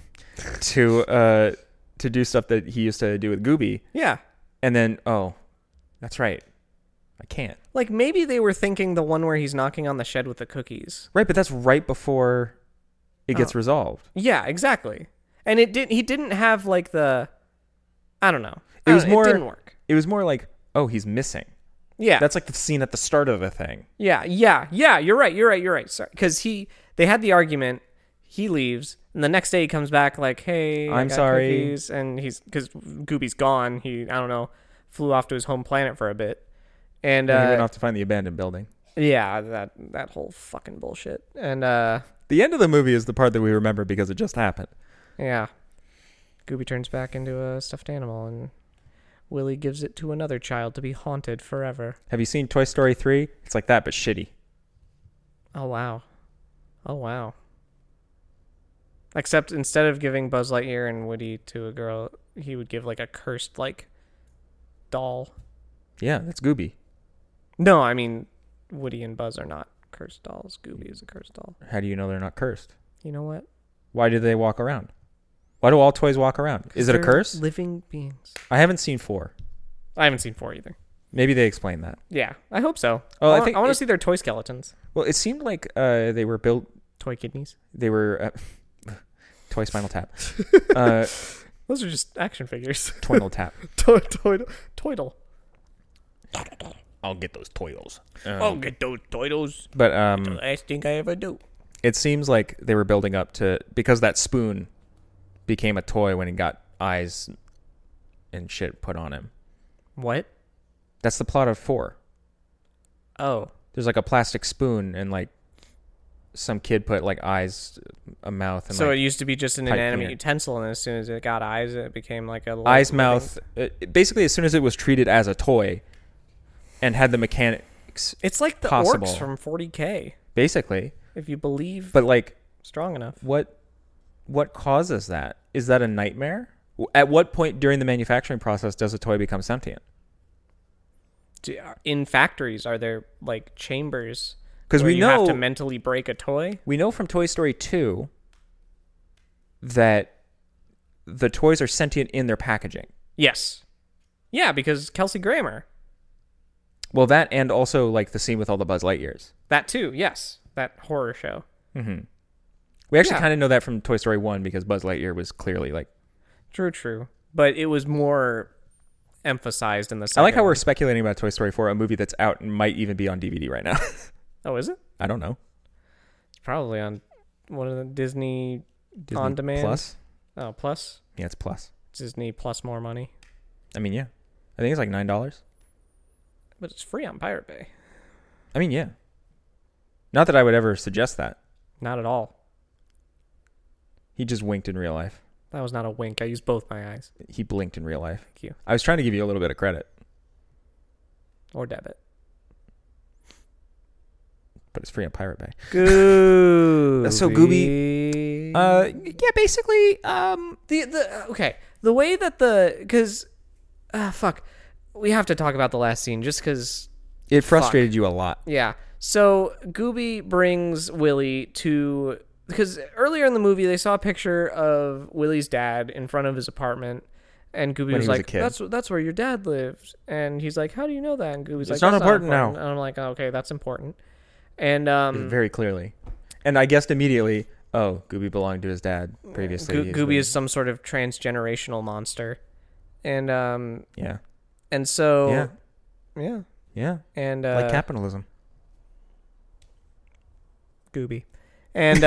to do stuff that he used to do with Gooby, yeah. and then that's right, I can't. Like maybe they were thinking the one where he's knocking on the shed with the cookies. Right, but that's right before it gets resolved. Yeah, exactly. And he didn't have like the, I don't know. It was more. It didn't work. It was more like, oh, he's missing. Yeah. That's like the scene at the start of the thing. Yeah. You're right. Sorry, because they had the argument. He leaves, and the next day he comes back like, "Hey, I I'm got sorry." cookies," and because Gooby's gone, I don't know, flew off to his home planet for a bit, and And he went off to find the abandoned building. yeah, that whole fucking bullshit, and The end of the movie is the part that we remember because it just happened. yeah, Gooby turns back into a stuffed animal, and Willie gives it to another child to be haunted forever. Have you seen Toy Story 3? It's like that, but shitty. Oh wow. Except instead of giving Buzz Lightyear and Woody to a girl, he would give like a cursed like doll. Yeah, that's Gooby. No, I mean Woody and Buzz are not cursed dolls. Gooby is a cursed doll. How do you know they're not cursed? You know what? Why do they walk around? Why do all toys walk around? Is it a They're curse? Living beings. I haven't seen 4. I haven't seen 4 either. Maybe they explain that. Yeah, I hope so. Oh, I I think want to it- see their toy skeletons. Well, it seemed like they were built. Toy kidneys. They were toy Spinal Tap. Those are just action figures. Toinal Tap. Toidle. I'll get those toils. I'll get those toidles. But The last thing I ever do. it seems like they were building up to, because that spoon became a toy when he got eyes and shit put on him. What? That's the plot of 4. Oh. There's like a plastic spoon and like some kid put like eyes, a mouth, and So like it used to be just an pipe inanimate cleaner. utensil, and as soon as it got eyes, it became like a eyes, living- mouth. Basically, as soon as it was treated as a toy and had the mechanics, It's like the possible. orcs from 40K, basically. if you believe But like, strong enough. what causes that? Is that a nightmare? At what point during the manufacturing process does a toy become sentient? In factories, are there like chambers? Because where we you know have to mentally break a toy. we know from Toy Story 2 that the toys are sentient in their packaging. Yes. Yeah, because Kelsey Grammer. Well, that and also like the scene with all the Buzz Lightyears. That too. Yes, that horror show. Mm-hmm. We actually Yeah. kind of know that from Toy Story 1 because Buzz Lightyear was clearly like. True. But it was more emphasized in the I second like how we're one. speculating about Toy Story 4, a movie that's out and might even be on DVD right now. Oh, is it? I don't know. It's probably on one of the Disney Disney on demand. Plus? Oh, Plus. Yeah, it's Plus. Disney Plus more money, I mean, yeah. I think it's like $9. but it's free on Pirate Bay. I mean, yeah. Not that I would ever suggest that. Not at all. He just winked in real life. That was not a wink. I used both my eyes. He blinked in real life. Thank you. I was trying to give you a little bit of credit, Or debit. but it's free on Pirate Bay. Gooby. So Gooby, yeah, basically, okay, the way that because we have to talk about the last scene just because it frustrated you a lot. yeah. So Gooby brings Willie to, because earlier in the movie they saw a picture of Willie's dad in front of his apartment, and Gooby When was he was a like, kid. that's where your dad lives, and he's like, how do you know that? And Gooby's It's like, not that's important now. And I'm like, okay, that's important. And Very clearly. And I guessed immediately, oh, Gooby belonged to his dad previously. Gooby is some sort of transgenerational monster, and Yeah. and so Yeah. yeah, Yeah. and Like capitalism. Gooby, and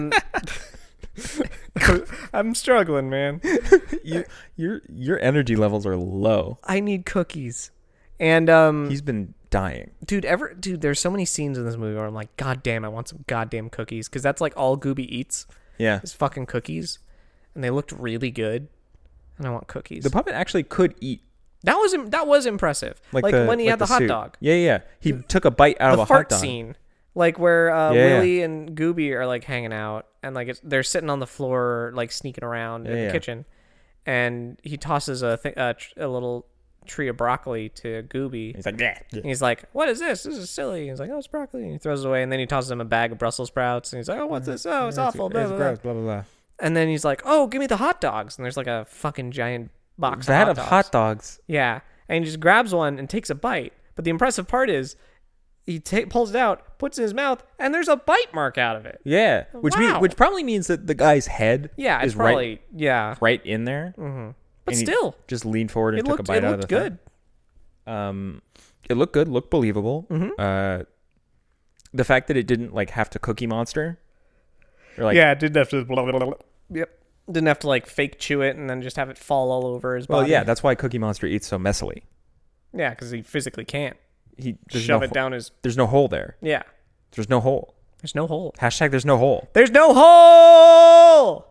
I'm struggling, man. Your energy levels are low. I need cookies, and He's been dying. dude, there's so many scenes in this movie where I'm like, god damn, I want some goddamn cookies, because that's like all Gooby eats Yeah. is fucking cookies, and they looked really good, and I want cookies. The puppet actually could eat. That was impressive. Like the, when he had the hot suit. dog. Yeah. He took a bite out of The a hot fart dog. scene, like where Yeah. Willie and Gooby are like hanging out, and like they're sitting on the floor, like sneaking around in the Yeah. kitchen, and he tosses a little tree of broccoli to Gooby. He's like, yeah. And he's like, "What is this? This is silly." He's like, "Oh, it's broccoli." And he throws it away, and then he tosses him a bag of Brussels sprouts, and he's like, "Oh, what's this? Oh, it's awful." Blah, It's blah, blah. gross, blah, blah, blah. And then he's like, "Oh, give me the hot dogs." And there's like a fucking giant box Vat of of hot hot dogs. dogs. Yeah, and he just grabs one and takes a bite. But the impressive part is, he pulls it out, puts it in his mouth, and there's a bite mark out of it. Yeah. Wow. Which probably means that the guy's head Yeah, it's is probably right in there. Mm-hmm. But And he still, just leaned forward and it took looked a bite out of looked the good. thing. It looked good, looked believable. The fact that it didn't like have to Cookie Monster, or like, Yeah, it didn't have to. Blah, blah, blah. Yep, didn't have to like fake chew it and then just have it fall all over his body. well, yeah, that's why Cookie Monster eats so messily. Yeah, because he physically can't There's shove no it down his. There's no hole there. Yeah, There's no hole. there's no hole. Hashtag there's no hole. There's no hole.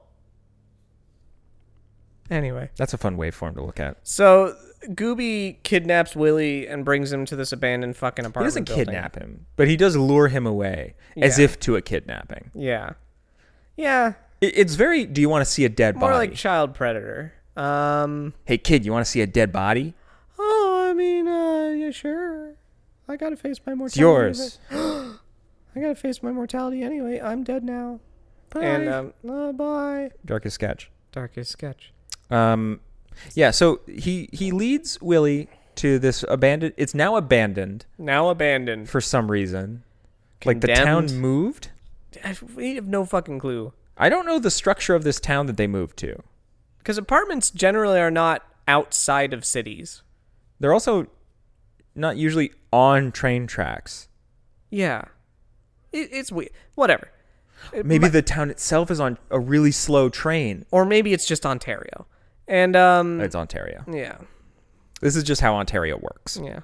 Anyway, That's a fun waveform to look at. so Gooby kidnaps Willie and brings him to this abandoned fucking He apartment. doesn't building. kidnap him, but he does lure him away as Yeah. if to a kidnapping. Yeah, yeah, It's very, do you want to see a dead more body? like child predator. Hey kid, you want to see a dead body? Oh, I mean, yeah, sure. I gotta face my mortality. It's yours. I gotta face my mortality anyway. I'm dead now. Bye. And bye. Darkest sketch. Darkest sketch. Yeah, so he leads Willie to this abandoned, it's now abandoned Now abandoned. for some reason. Like the Condemned. town moved? We have no fucking clue. I don't know the structure of this town that they moved to. Because apartments generally are not outside of cities. They're also not usually on train tracks. Yeah. It's weird. Whatever. Maybe the town itself is on a really slow train. Or maybe it's just Ontario. And It's Ontario. yeah. This is just how Ontario works. Yeah.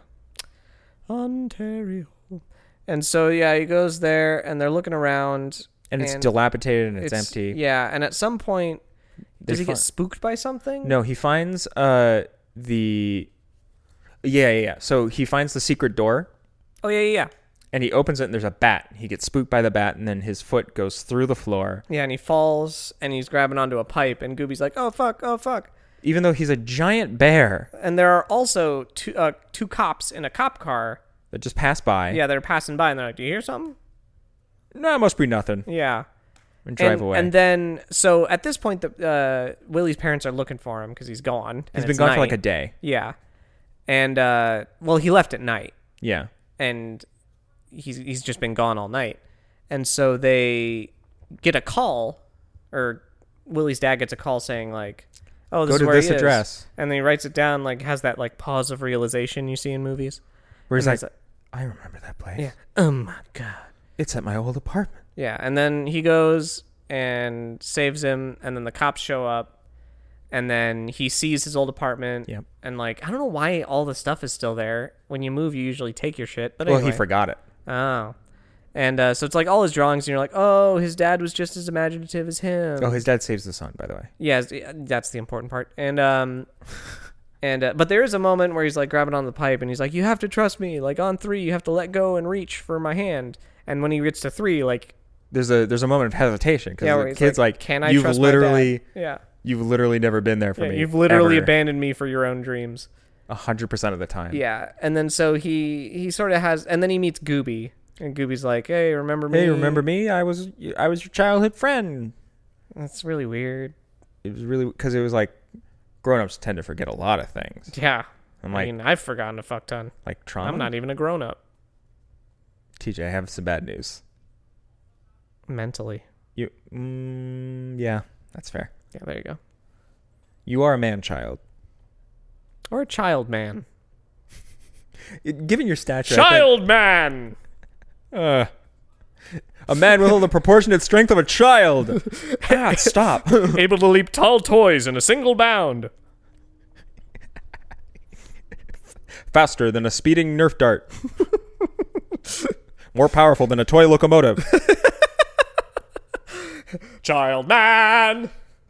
Ontario. And so yeah, he goes there and they're looking around And it's dilapidated and it's empty. Yeah, and at some point does he fi- get spooked by something? No, he finds the yeah. So he finds the secret door Oh yeah. and he opens it and there's a bat. He gets spooked by the bat and then his foot goes through the floor. Yeah, and he falls and he's grabbing onto a pipe and Gooby's like, "Oh fuck." Even though he's a giant bear And there are also two cops in a cop car. that just passed by. Yeah, they're passing by and they're like, "Do you hear something?" No, it must be nothing. Yeah. And drive away. And then so at this point Willie's parents are looking for him because he's gone. and He's been it's gone for like night. a day. Yeah. And well, he left at night. Yeah. And he's just been gone all night. And so they get a call, or Willie's dad gets a call saying like, "Oh, this Go is to where this he is." address. And then he writes it down, like has that like pause of realization you see in movies. Where he's And like, I remember that place. "Yeah, oh my god." It's at my old apartment. Yeah, and then he goes and saves him, and then the cops show up, and then he sees his old apartment. Yep. And like, I don't know why all the stuff is still there. When you move, you usually take your shit, but Well, anyway. he forgot it. Oh. And so it's like all his drawings, and you're like, oh, his dad was just as imaginative as him. Oh, his dad saves the son, by the way. Yeah, that's the important part. And but there is a moment where he's like grabbing on the pipe, and he's like, you have to trust me. Like on 3, you have to let go and reach for my hand. And when he gets to 3, like there's a moment of hesitation because the kid's like, can I you've trust literally, my dad? Yeah. You've literally never been there for me. You've literally ever. abandoned me for your own dreams. 100% of the time. Yeah, and then so he sort of has, and then he meets Gooby. And Gooby's like, hey, remember me? Hey, remember me? I was your childhood friend. That's really weird. It was really because it was like grown-ups tend to forget a lot of things. Yeah. I mean, I've forgotten a fuck ton. Like trauma. I'm not even a grown-up. TJ, I have some bad news. Mentally. Yeah, that's fair. Yeah, there you go. You are a man-child. Or a child man. Given your stature, Child man! A man with all the proportionate strength of a child. Stop. Able to leap tall toys in a single bound. Faster than a speeding Nerf dart. More powerful than a toy locomotive. Child man!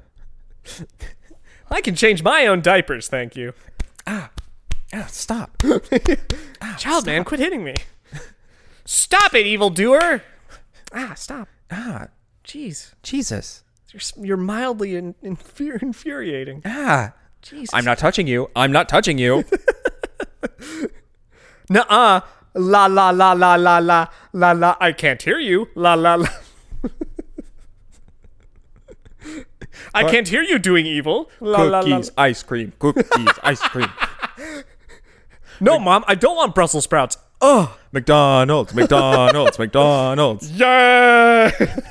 I can change my own diapers, thank you. Stop. Child man, quit hitting me. Stop it, evildoer! Stop. Jeez. Jesus. You're mildly infuriating. Jesus. I'm not touching you. I'm not touching you. Nuh-uh. La la la la la la la la. I can't hear you. La la la. I can't hear you doing evil. La la la. Cookies, ice cream. Cookies, ice cream. No, Mom, I don't want Brussels sprouts. Ugh. McDonald's, McDonald's, McDonald's. Yeah.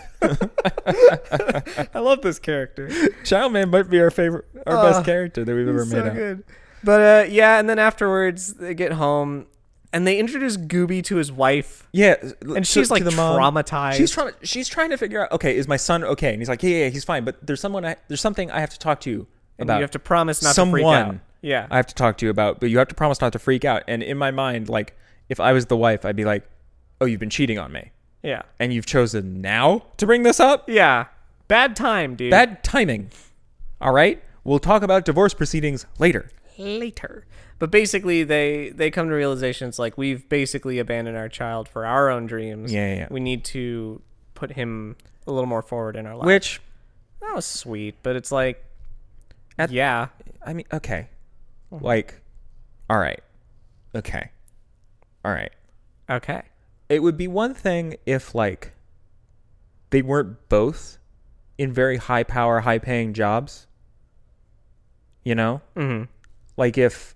I love this character. Childman might be our best character that we've ever made up. Good. But yeah, and then afterwards they get home and they introduce Gooby to his wife. Yeah, and she's like traumatized. She's trying to figure out. Okay, is my son okay? And he's like, yeah, he's fine. But there's something I have to talk to you about. And you have to promise not to freak out. Yeah, I have to talk to you about, but you have to promise not to freak out. And in my mind, like, if I was the wife, I'd be like, oh, you've been cheating on me. Yeah. And you've chosen now to bring this up? Yeah. Bad time, dude. Bad timing. All right? We'll talk about divorce proceedings later. But basically, they come to realization it's like, we've basically abandoned our child for our own dreams. Yeah. We need to put him a little more forward in our life. Which, that was sweet, but it's like, I mean, okay. Like, all right. Okay. All right. Okay. It would be one thing if, like, they weren't both in very high power, high paying jobs. You know? Mm-hmm. Like, if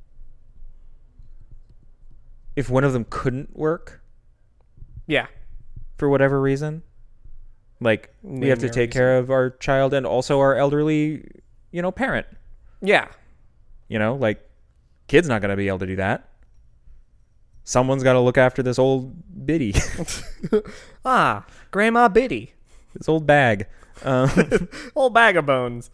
one of them couldn't work. Yeah. For whatever reason. Like, we have to take care of our child and also our elderly, parent. Yeah. Like, kid's not going to be able to do that. Someone's got to look after this old biddy. Grandma Biddy. This old bag. Old bag of bones.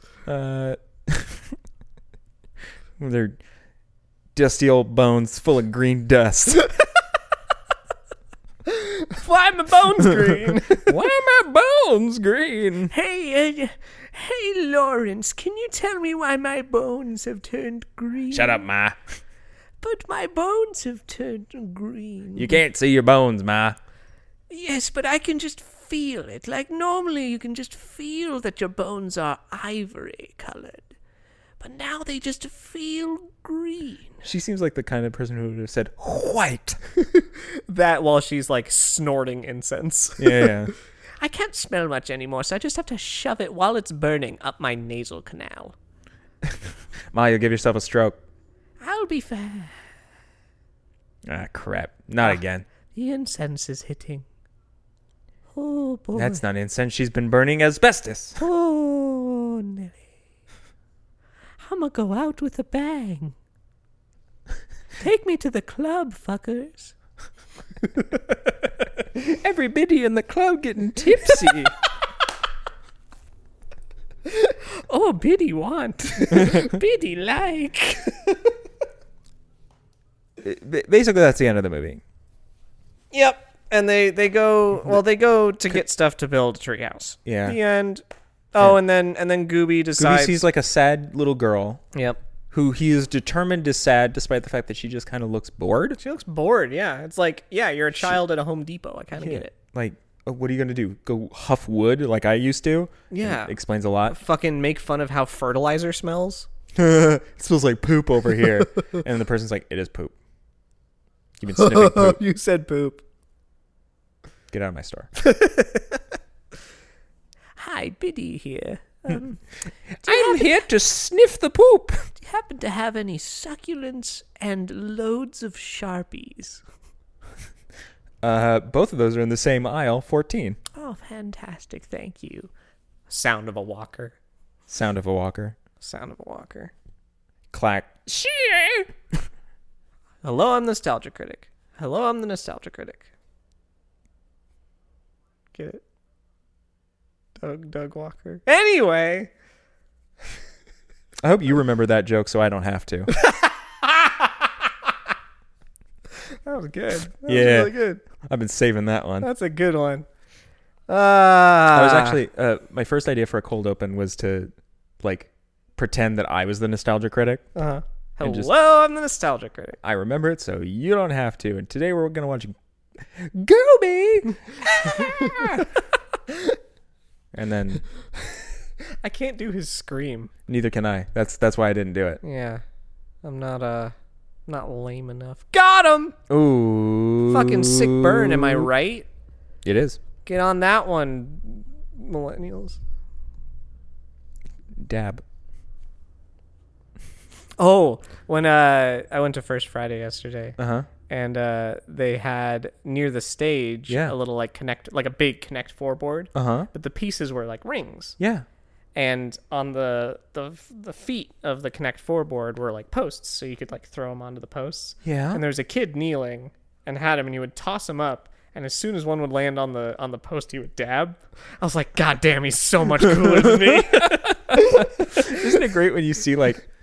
They're dusty old bones full of green dust. Why are my bones green? Why are my bones green? Hey, Lawrence, can you tell me why my bones have turned green? Shut up, Ma. But my bones have turned green. You can't see your bones, Ma. Yes, but I can just feel it. Like normally you can just feel that your bones are ivory colored. But now they just feel green. She seems like the kind of person who would have said white. That while she's like snorting incense. Yeah. I can't smell much anymore, so I just have to shove it while it's burning up my nasal canal. Ma, you'll give yourself a stroke. I'll be fair. Crap. Not again. The incense is hitting. Oh, boy. That's not incense. She's been burning asbestos. Oh, Nelly. I'm gonna go out with a bang. Take me to the club, fuckers. Every biddy in the club getting tipsy. Oh, biddy want. Biddy like. Basically, that's the end of the movie. Yep. And they go to get stuff to build a treehouse. Yeah. The end. Oh, and then Gooby decides. Gooby sees like a sad little girl Yep. who he is determined is sad despite the fact that she just kind of looks bored. She looks bored. Yeah. It's like, yeah, you're a child at a Home Depot. I kind of get it. Like, what are you going to do? Go huff wood like I used to? Yeah. It explains a lot. Fucking make fun of how fertilizer smells. It smells like poop over here. And the person's like, it is poop. You've been sniffing poop. You said poop. Get out of my store. Hi, Biddy here. I'm here to sniff the poop. Do you happen to have any succulents and loads of Sharpies? Both of those are in the same aisle, 14. Oh, fantastic. Thank you. Sound of a walker. Sound of a walker. Sound of a walker. Clack. Hello, I'm Nostalgia Critic. Hello, I'm the Nostalgia Critic. Get it? Doug Walker. Anyway. I hope you remember that joke so I don't have to. That was good. That was Yeah. really good. I've been saving that one. That's a good one. I was actually my first idea for a cold open was to like pretend that I was the nostalgia critic. Hello, and just- I'm the Nostalgia Critic. I remember it, so you don't have to. And today we're gonna watch Gooby. And then I can't do his scream. neither can I. That's why I didn't do it. Yeah, I'm not lame enough. Got him. Ooh, Fucking sick burn. Am I right? It is. Get on that one, millennials. Dab. Oh, when I went to First Friday yesterday, Uh-huh. and they had near the stage Yeah. a little like a big Connect 4 board, Uh-huh. but the pieces were like rings, Yeah. and on the feet of the Connect 4 board were like posts, so you could like throw them onto the posts. Yeah. And there was a kid kneeling and had him, and you would toss him up. And as soon as one would land on the post, he would dab. I was like, God damn, he's so much cooler than me. Isn't it great when you see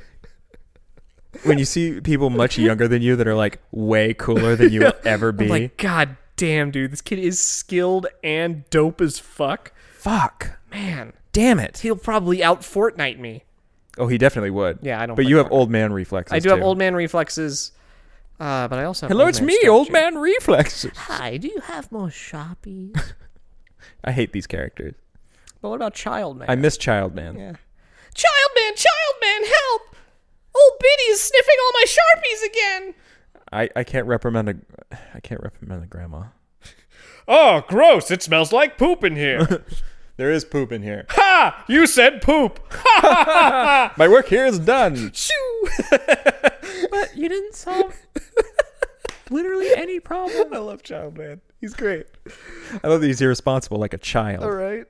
people much younger than you that are like way cooler than you will ever be? I'm like, God damn, dude, this kid is skilled and dope as fuck. Fuck. Man, Damn it. he'll probably out Fortnite me. Oh, he definitely would. Yeah, I don't. But play you have Fortnite. old man reflexes. I do have too. old man reflexes, but I also have Hello, old it's man me, old strategy. man reflexes. Hi, do you have more Sharpies? I hate these characters. But what about Child Man? I miss Child Man. Yeah. Child Man, help! Old Biddy is sniffing all my Sharpies again. I can't reprimand a grandma. Oh, gross! It smells like poop in here. There is poop in here. Ha! You said poop. My work here is done. Shoo! But you didn't solve literally any problem. I love Child Man. He's great. I love that he's irresponsible like a child. All right.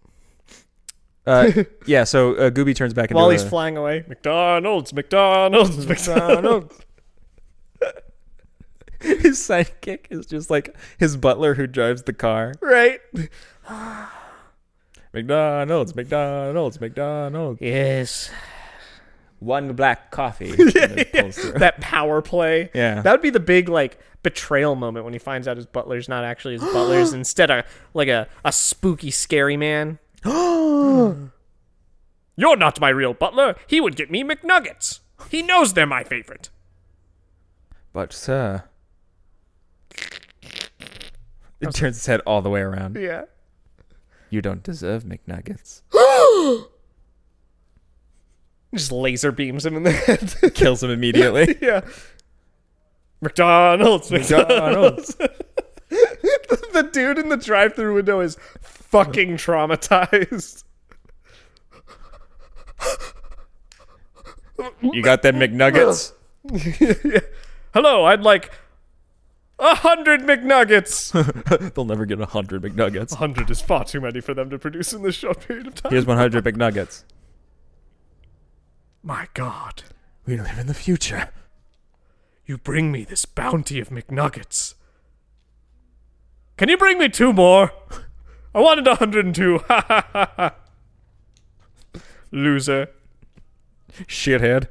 Yeah, so Gooby turns back into While he's flying away, McDonald's. His sidekick is just like his butler who drives the car. Right. McDonald's. Yes. One black coffee. And it pulls through. That power play. Yeah. That would be the big like betrayal moment when he finds out his butler's not actually his butler's, instead of like a spooky scary man. You're not my real butler. He would get me McNuggets. He knows they're my favorite. But, sir. It turns its head all the way around. Yeah. You don't deserve McNuggets. Just laser beams him in the head. Kills him immediately. Yeah. McDonald's. The dude in the drive-thru window is fucking traumatized. You got them McNuggets? Yeah. Hello, I'd like 100 McNuggets. They'll never get 100 McNuggets. 100 is far too many for them to produce in this short period of time. Here's 100 McNuggets. My God. We live in the future. You bring me this bounty of McNuggets. Can you bring me 2 more? I wanted 102. Ha ha ha ha. Loser. Shithead.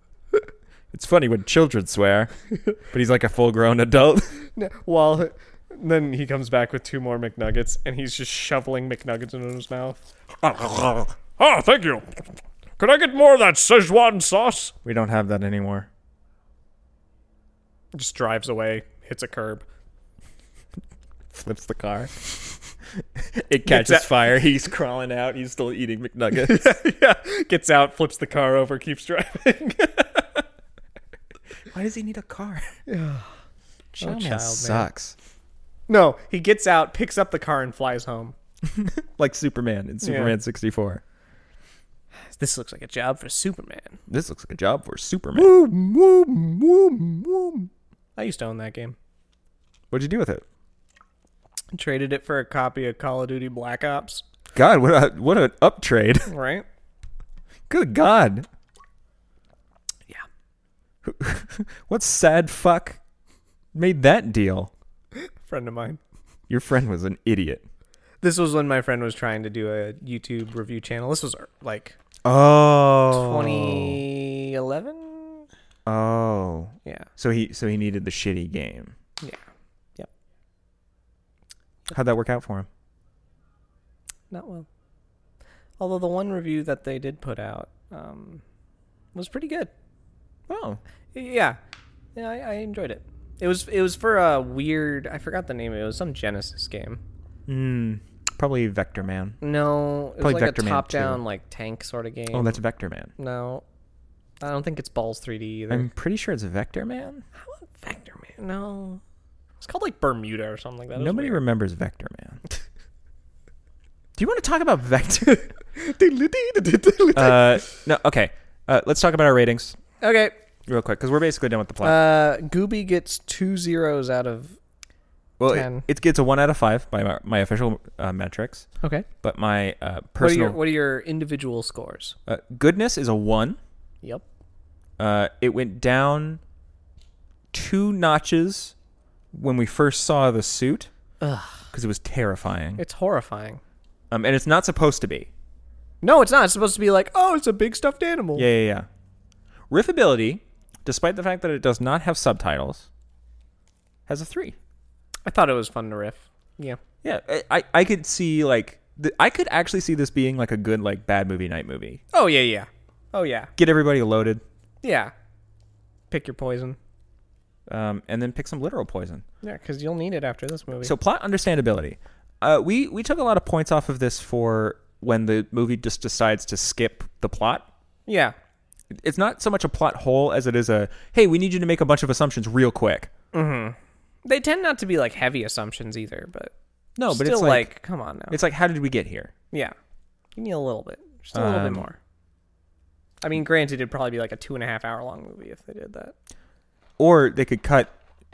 It's funny when children swear, but he's like a full-grown adult. While Then he comes back with 2 more McNuggets, and he's just shoveling McNuggets into his mouth. Oh, thank you. Could I get more of that Szechuan sauce? We don't have that anymore. Just drives away, hits a curb. Flips the car. It catches fire. He's crawling out. He's still eating McNuggets. Yeah, gets out, flips the car over, keeps driving. Why does he need a car? Child, Man sucks. No, he gets out, picks up the car, and flies home. Like Superman in Superman 64. This looks like a job for Superman. This looks like a job for Superman. I used to own that game. What'd you do with it? Traded it for a copy of Call of Duty Black Ops. God, what an uptrade. Right? Good God. Yeah. What sad fuck made that deal? Friend of mine. Your friend was an idiot. This was when my friend was trying to do a YouTube review channel. This was like 2011. Oh. Yeah. So he needed the shitty game. Yeah. Yep. How'd that work out for him? Not well. Although the one review that they did put out was pretty good. Oh. Yeah. Yeah, I enjoyed it. It was for a weird, I forgot the name of it. It was some Genesis game. Probably Vector Man. No, it Probably was like Vector a Man top-down 2. like tank sort of game. Oh, that's Vector Man. No. I don't think it's Balls 3D either. I'm pretty sure it's Vector Man. How about Vector Man? No. It's called like Bermuda or something like that. Nobody remembers Vector Man. Do you want to talk about Vector? No, okay. Let's talk about our ratings Okay. real quick because we're basically done with the plot. Gooby gets 2 zeros out of Well, 10. it gets a 1 out of 5 by my official metrics, Okay. but my personal What are your individual scores? goodness is a 1. Yep. It went down 2 notches when we first saw the suit because it was terrifying. It's horrifying. And it's not supposed to be. No, it's not. It's supposed to be like, oh, it's a big stuffed animal. Yeah. Riffability, despite the fact that it does not have subtitles, has a 3. I thought it was fun to riff. Yeah. Yeah, I could see like I could actually see this being like a good like bad movie night movie. Oh, yeah. Oh, yeah. Get everybody loaded, Yeah. Pick your poison. and then pick some literal poison. Yeah, because you'll need it after this movie. So plot understandability. We took a lot of points off of this for when the movie just decides to skip the plot. yeah. It's not so much a plot hole as it is a, hey, we need you to make a bunch of assumptions real quick. They tend not to be like heavy assumptions either, but No, but still it's like come on now. it's like, how did we get here? Yeah. Give me a little bit. Just a little bit more. I mean, granted, it'd probably be like a 2.5 hour long movie if they did that. Or they could cut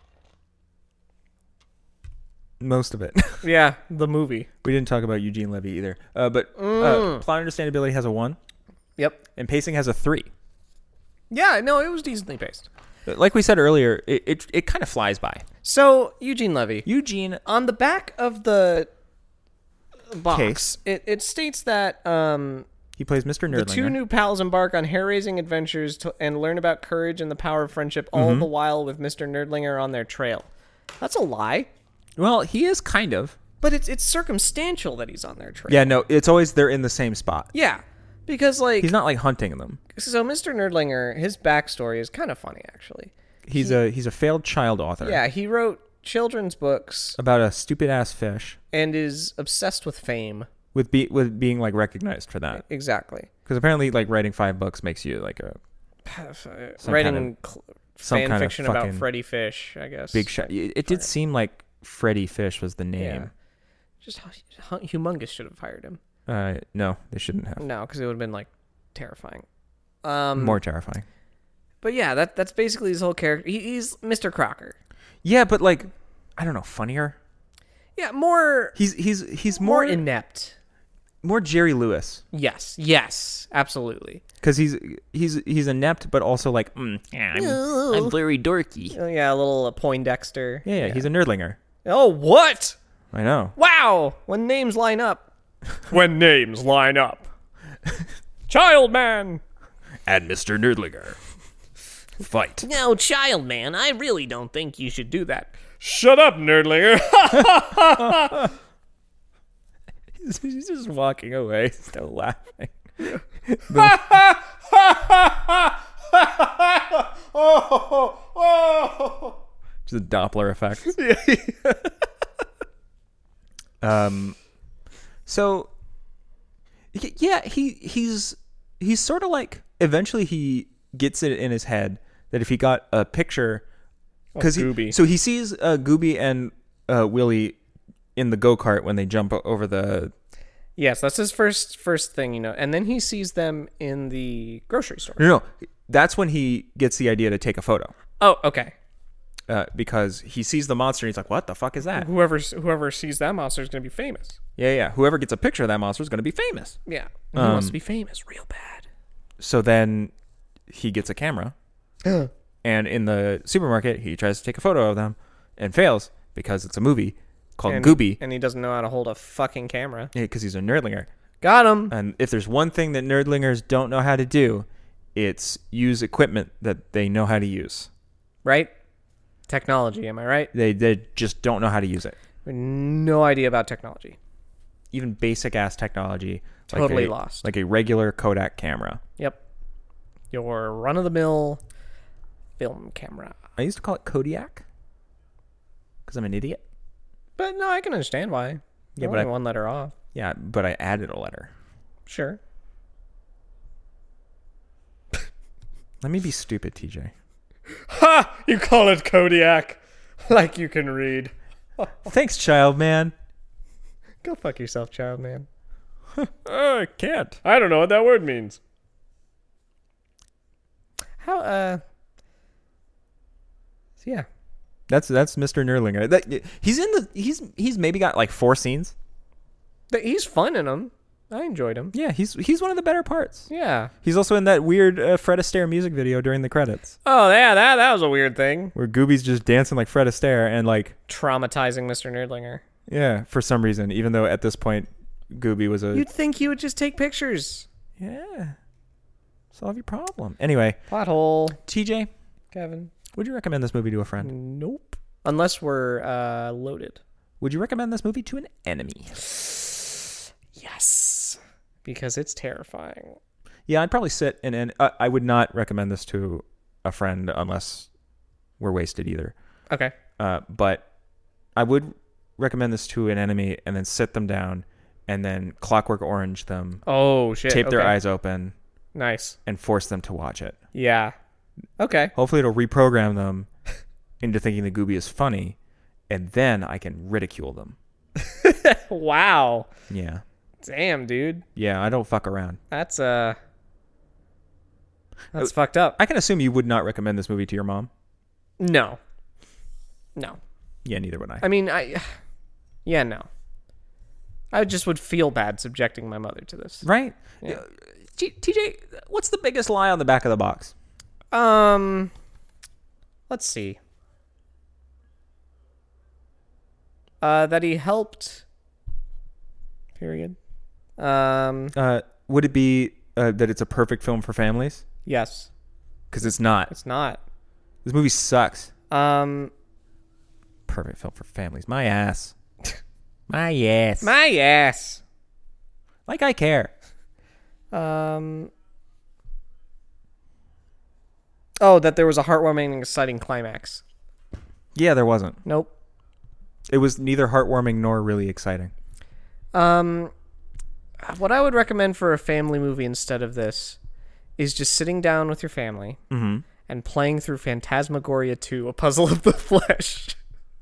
most of it. Yeah, the movie. We didn't talk about Eugene Levy either. But plot understandability has a 1, Yep. and pacing has a 3. Yeah, no, it was decently paced. Like we said earlier, it kind of flies by. So, Eugene Levy. Eugene, On the back of the box, Case. it states that he plays Mr. Nerdlinger. the 2 new pals embark on hair-raising adventures and learn about courage and the power of friendship, all the while with Mr. Nerdlinger on their trail. That's a lie. Well, he is kind of. But it's circumstantial that he's on their trail. Yeah, no, it's always they're in the same spot. Yeah. Because, like... He's not like hunting them. So, Mr. Nerdlinger, his backstory is kind of funny, actually. He's a failed child author. Yeah, he wrote children's books About a stupid ass fish and is obsessed with fame. with being like recognized for that. Exactly. Because apparently, like writing 5 books makes you like a Writing some fan kind of fiction about fucking Freddy Fish, I guess. big shot. It did seem like Freddy Fish was the name. Yeah. Just Humongous should have hired him. No, they shouldn't have. No, because it would have been like terrifying. More terrifying. But yeah, that's basically his whole character. He's Mr. Crocker. Yeah, but like, I don't know, funnier. Yeah, more. He's More more inept. more Jerry Lewis Yes, absolutely. because he's inept, but also like I'm very dorky. Oh, yeah, a little Poindexter. Yeah, he's a nerdlinger. Oh, what? I know. Wow! When names line up. When names line up. Child Man. And Mr. Nerdlinger. Fight. No, child man, I really don't think you should do that. Shut up, nerdlinger. He's just walking away, still laughing. Just a Doppler effect. So yeah, he's sort of like, eventually he gets it in his head that if he got a picture, because Gooby. So he sees Gooby and Willie in the go-kart when they jump over the. Yes, that's his first thing, and then he sees them in the grocery store. No, that's when he gets the idea to take a photo. Oh, okay. Because he sees the monster and he's like, what the fuck is that? Whoever sees that monster is going to be famous. Yeah. Whoever gets a picture of that monster is going to be famous. Yeah. He wants to be famous real bad. So then he gets a camera. And in the supermarket, he tries to take a photo of them and fails because it's a movie called Gooby. And he doesn't know how to hold a fucking camera. Yeah, because he's a nerdlinger. Got him. And if there's one thing that nerdlingers don't know how to do, it's use equipment that they know how to use. Right? Technology, am I right? They just don't know how to use it. No idea about technology. Even basic ass technology. Totally lost. Like a regular Kodak camera. Yep. Your run-of-the-mill film camera. I used to call it Kodiak because I'm an idiot. But no, I can understand why. Yeah, Only one letter off. Yeah, but I added a letter. Sure. Let me be stupid, TJ. Ha! You call it Kodiak. Like you can read. Thanks, child man. Go fuck yourself, child man. I can't. I don't know what that word means. How, yeah. That's Mr. Nerdlinger. He's maybe got like 4 scenes. He's fun in them. I enjoyed him. Yeah, he's one of the better parts. Yeah. He's also in that weird Fred Astaire music video during the credits, Oh, yeah, that was a weird thing. where Gooby's just dancing like Fred Astaire and like, Traumatizing Mr. Nerdlinger. yeah, for some reason, even though at this point Gooby was a You'd think he would just take pictures. yeah, solve your problem. Anyway, Plot hole. TJ, Kevin. would you recommend this movie to a friend? Nope. Unless we're loaded. Would you recommend this movie to an enemy? Yes. Because it's terrifying. Yeah, I'd probably sit and I would not recommend this to a friend unless we're wasted either. Okay. But I would recommend this to an enemy and then sit them down and then Clockwork Orange them, Oh, shit. tape their Okay. eyes open, Nice. and force them to watch it. Yeah. Okay. Hopefully it'll reprogram them into thinking the Gooby is funny, and then I can ridicule them. Wow. Yeah. Damn, dude. Yeah, I don't fuck around. That's fucked up. I can assume you would not recommend this movie to your mom. No. Yeah, neither would I. I mean, yeah, no. I just would feel bad subjecting my mother to this. Right? Yeah. TJ, what's the biggest lie on the back of the box? Let's see. That he helped. Period. Would it be that it's a perfect film for families? Yes. Because it's not. It's not. This movie sucks. My Perfect film for families. My ass. My ass. ass. Like I care. Oh, that there was a heartwarming and exciting climax. Yeah, there wasn't. Nope. It was neither heartwarming nor really exciting. What I would recommend for a family movie instead of this is just sitting down with your family and playing through Phantasmagoria 2, A Puzzle of the Flesh.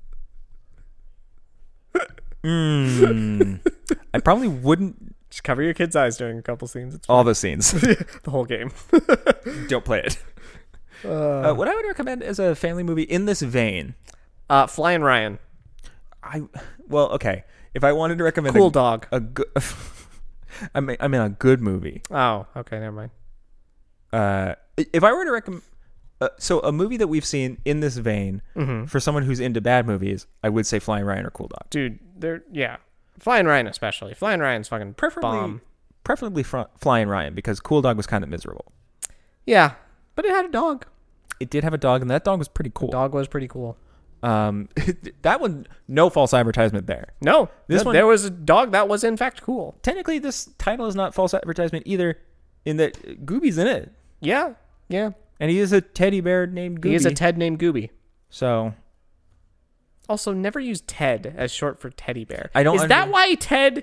I probably wouldn't. Just cover your kids' eyes during a couple scenes. It's All the scenes. the whole game. Don't play it. What I would recommend as a family movie in this vein. Flying Ryan. Okay. If I wanted to recommend Cool dog. a good, I mean a good movie. Oh, okay, never mind. If I were to recommend, so a movie that we've seen in this vein for someone who's into bad movies, I would say Flying Ryan or Cool Dog. Dude, Flying Ryan especially. Flying Ryan's fucking bomb. Preferably Flying Ryan because Cool Dog was kind of miserable. Yeah, but it had a dog. It did have a dog, and that dog was pretty cool. Dog was pretty cool. That one, no false advertisement there. No, This one- there was a dog that was in fact cool. Technically, this title is not false advertisement either, in that Gooby's in it, Yeah, yeah. and he is a teddy bear named Gooby. He is a Ted named Gooby. So Also, never use Ted as short for teddy bear. I don't Is that why Ted?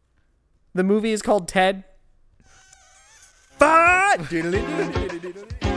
The movie is called Ted.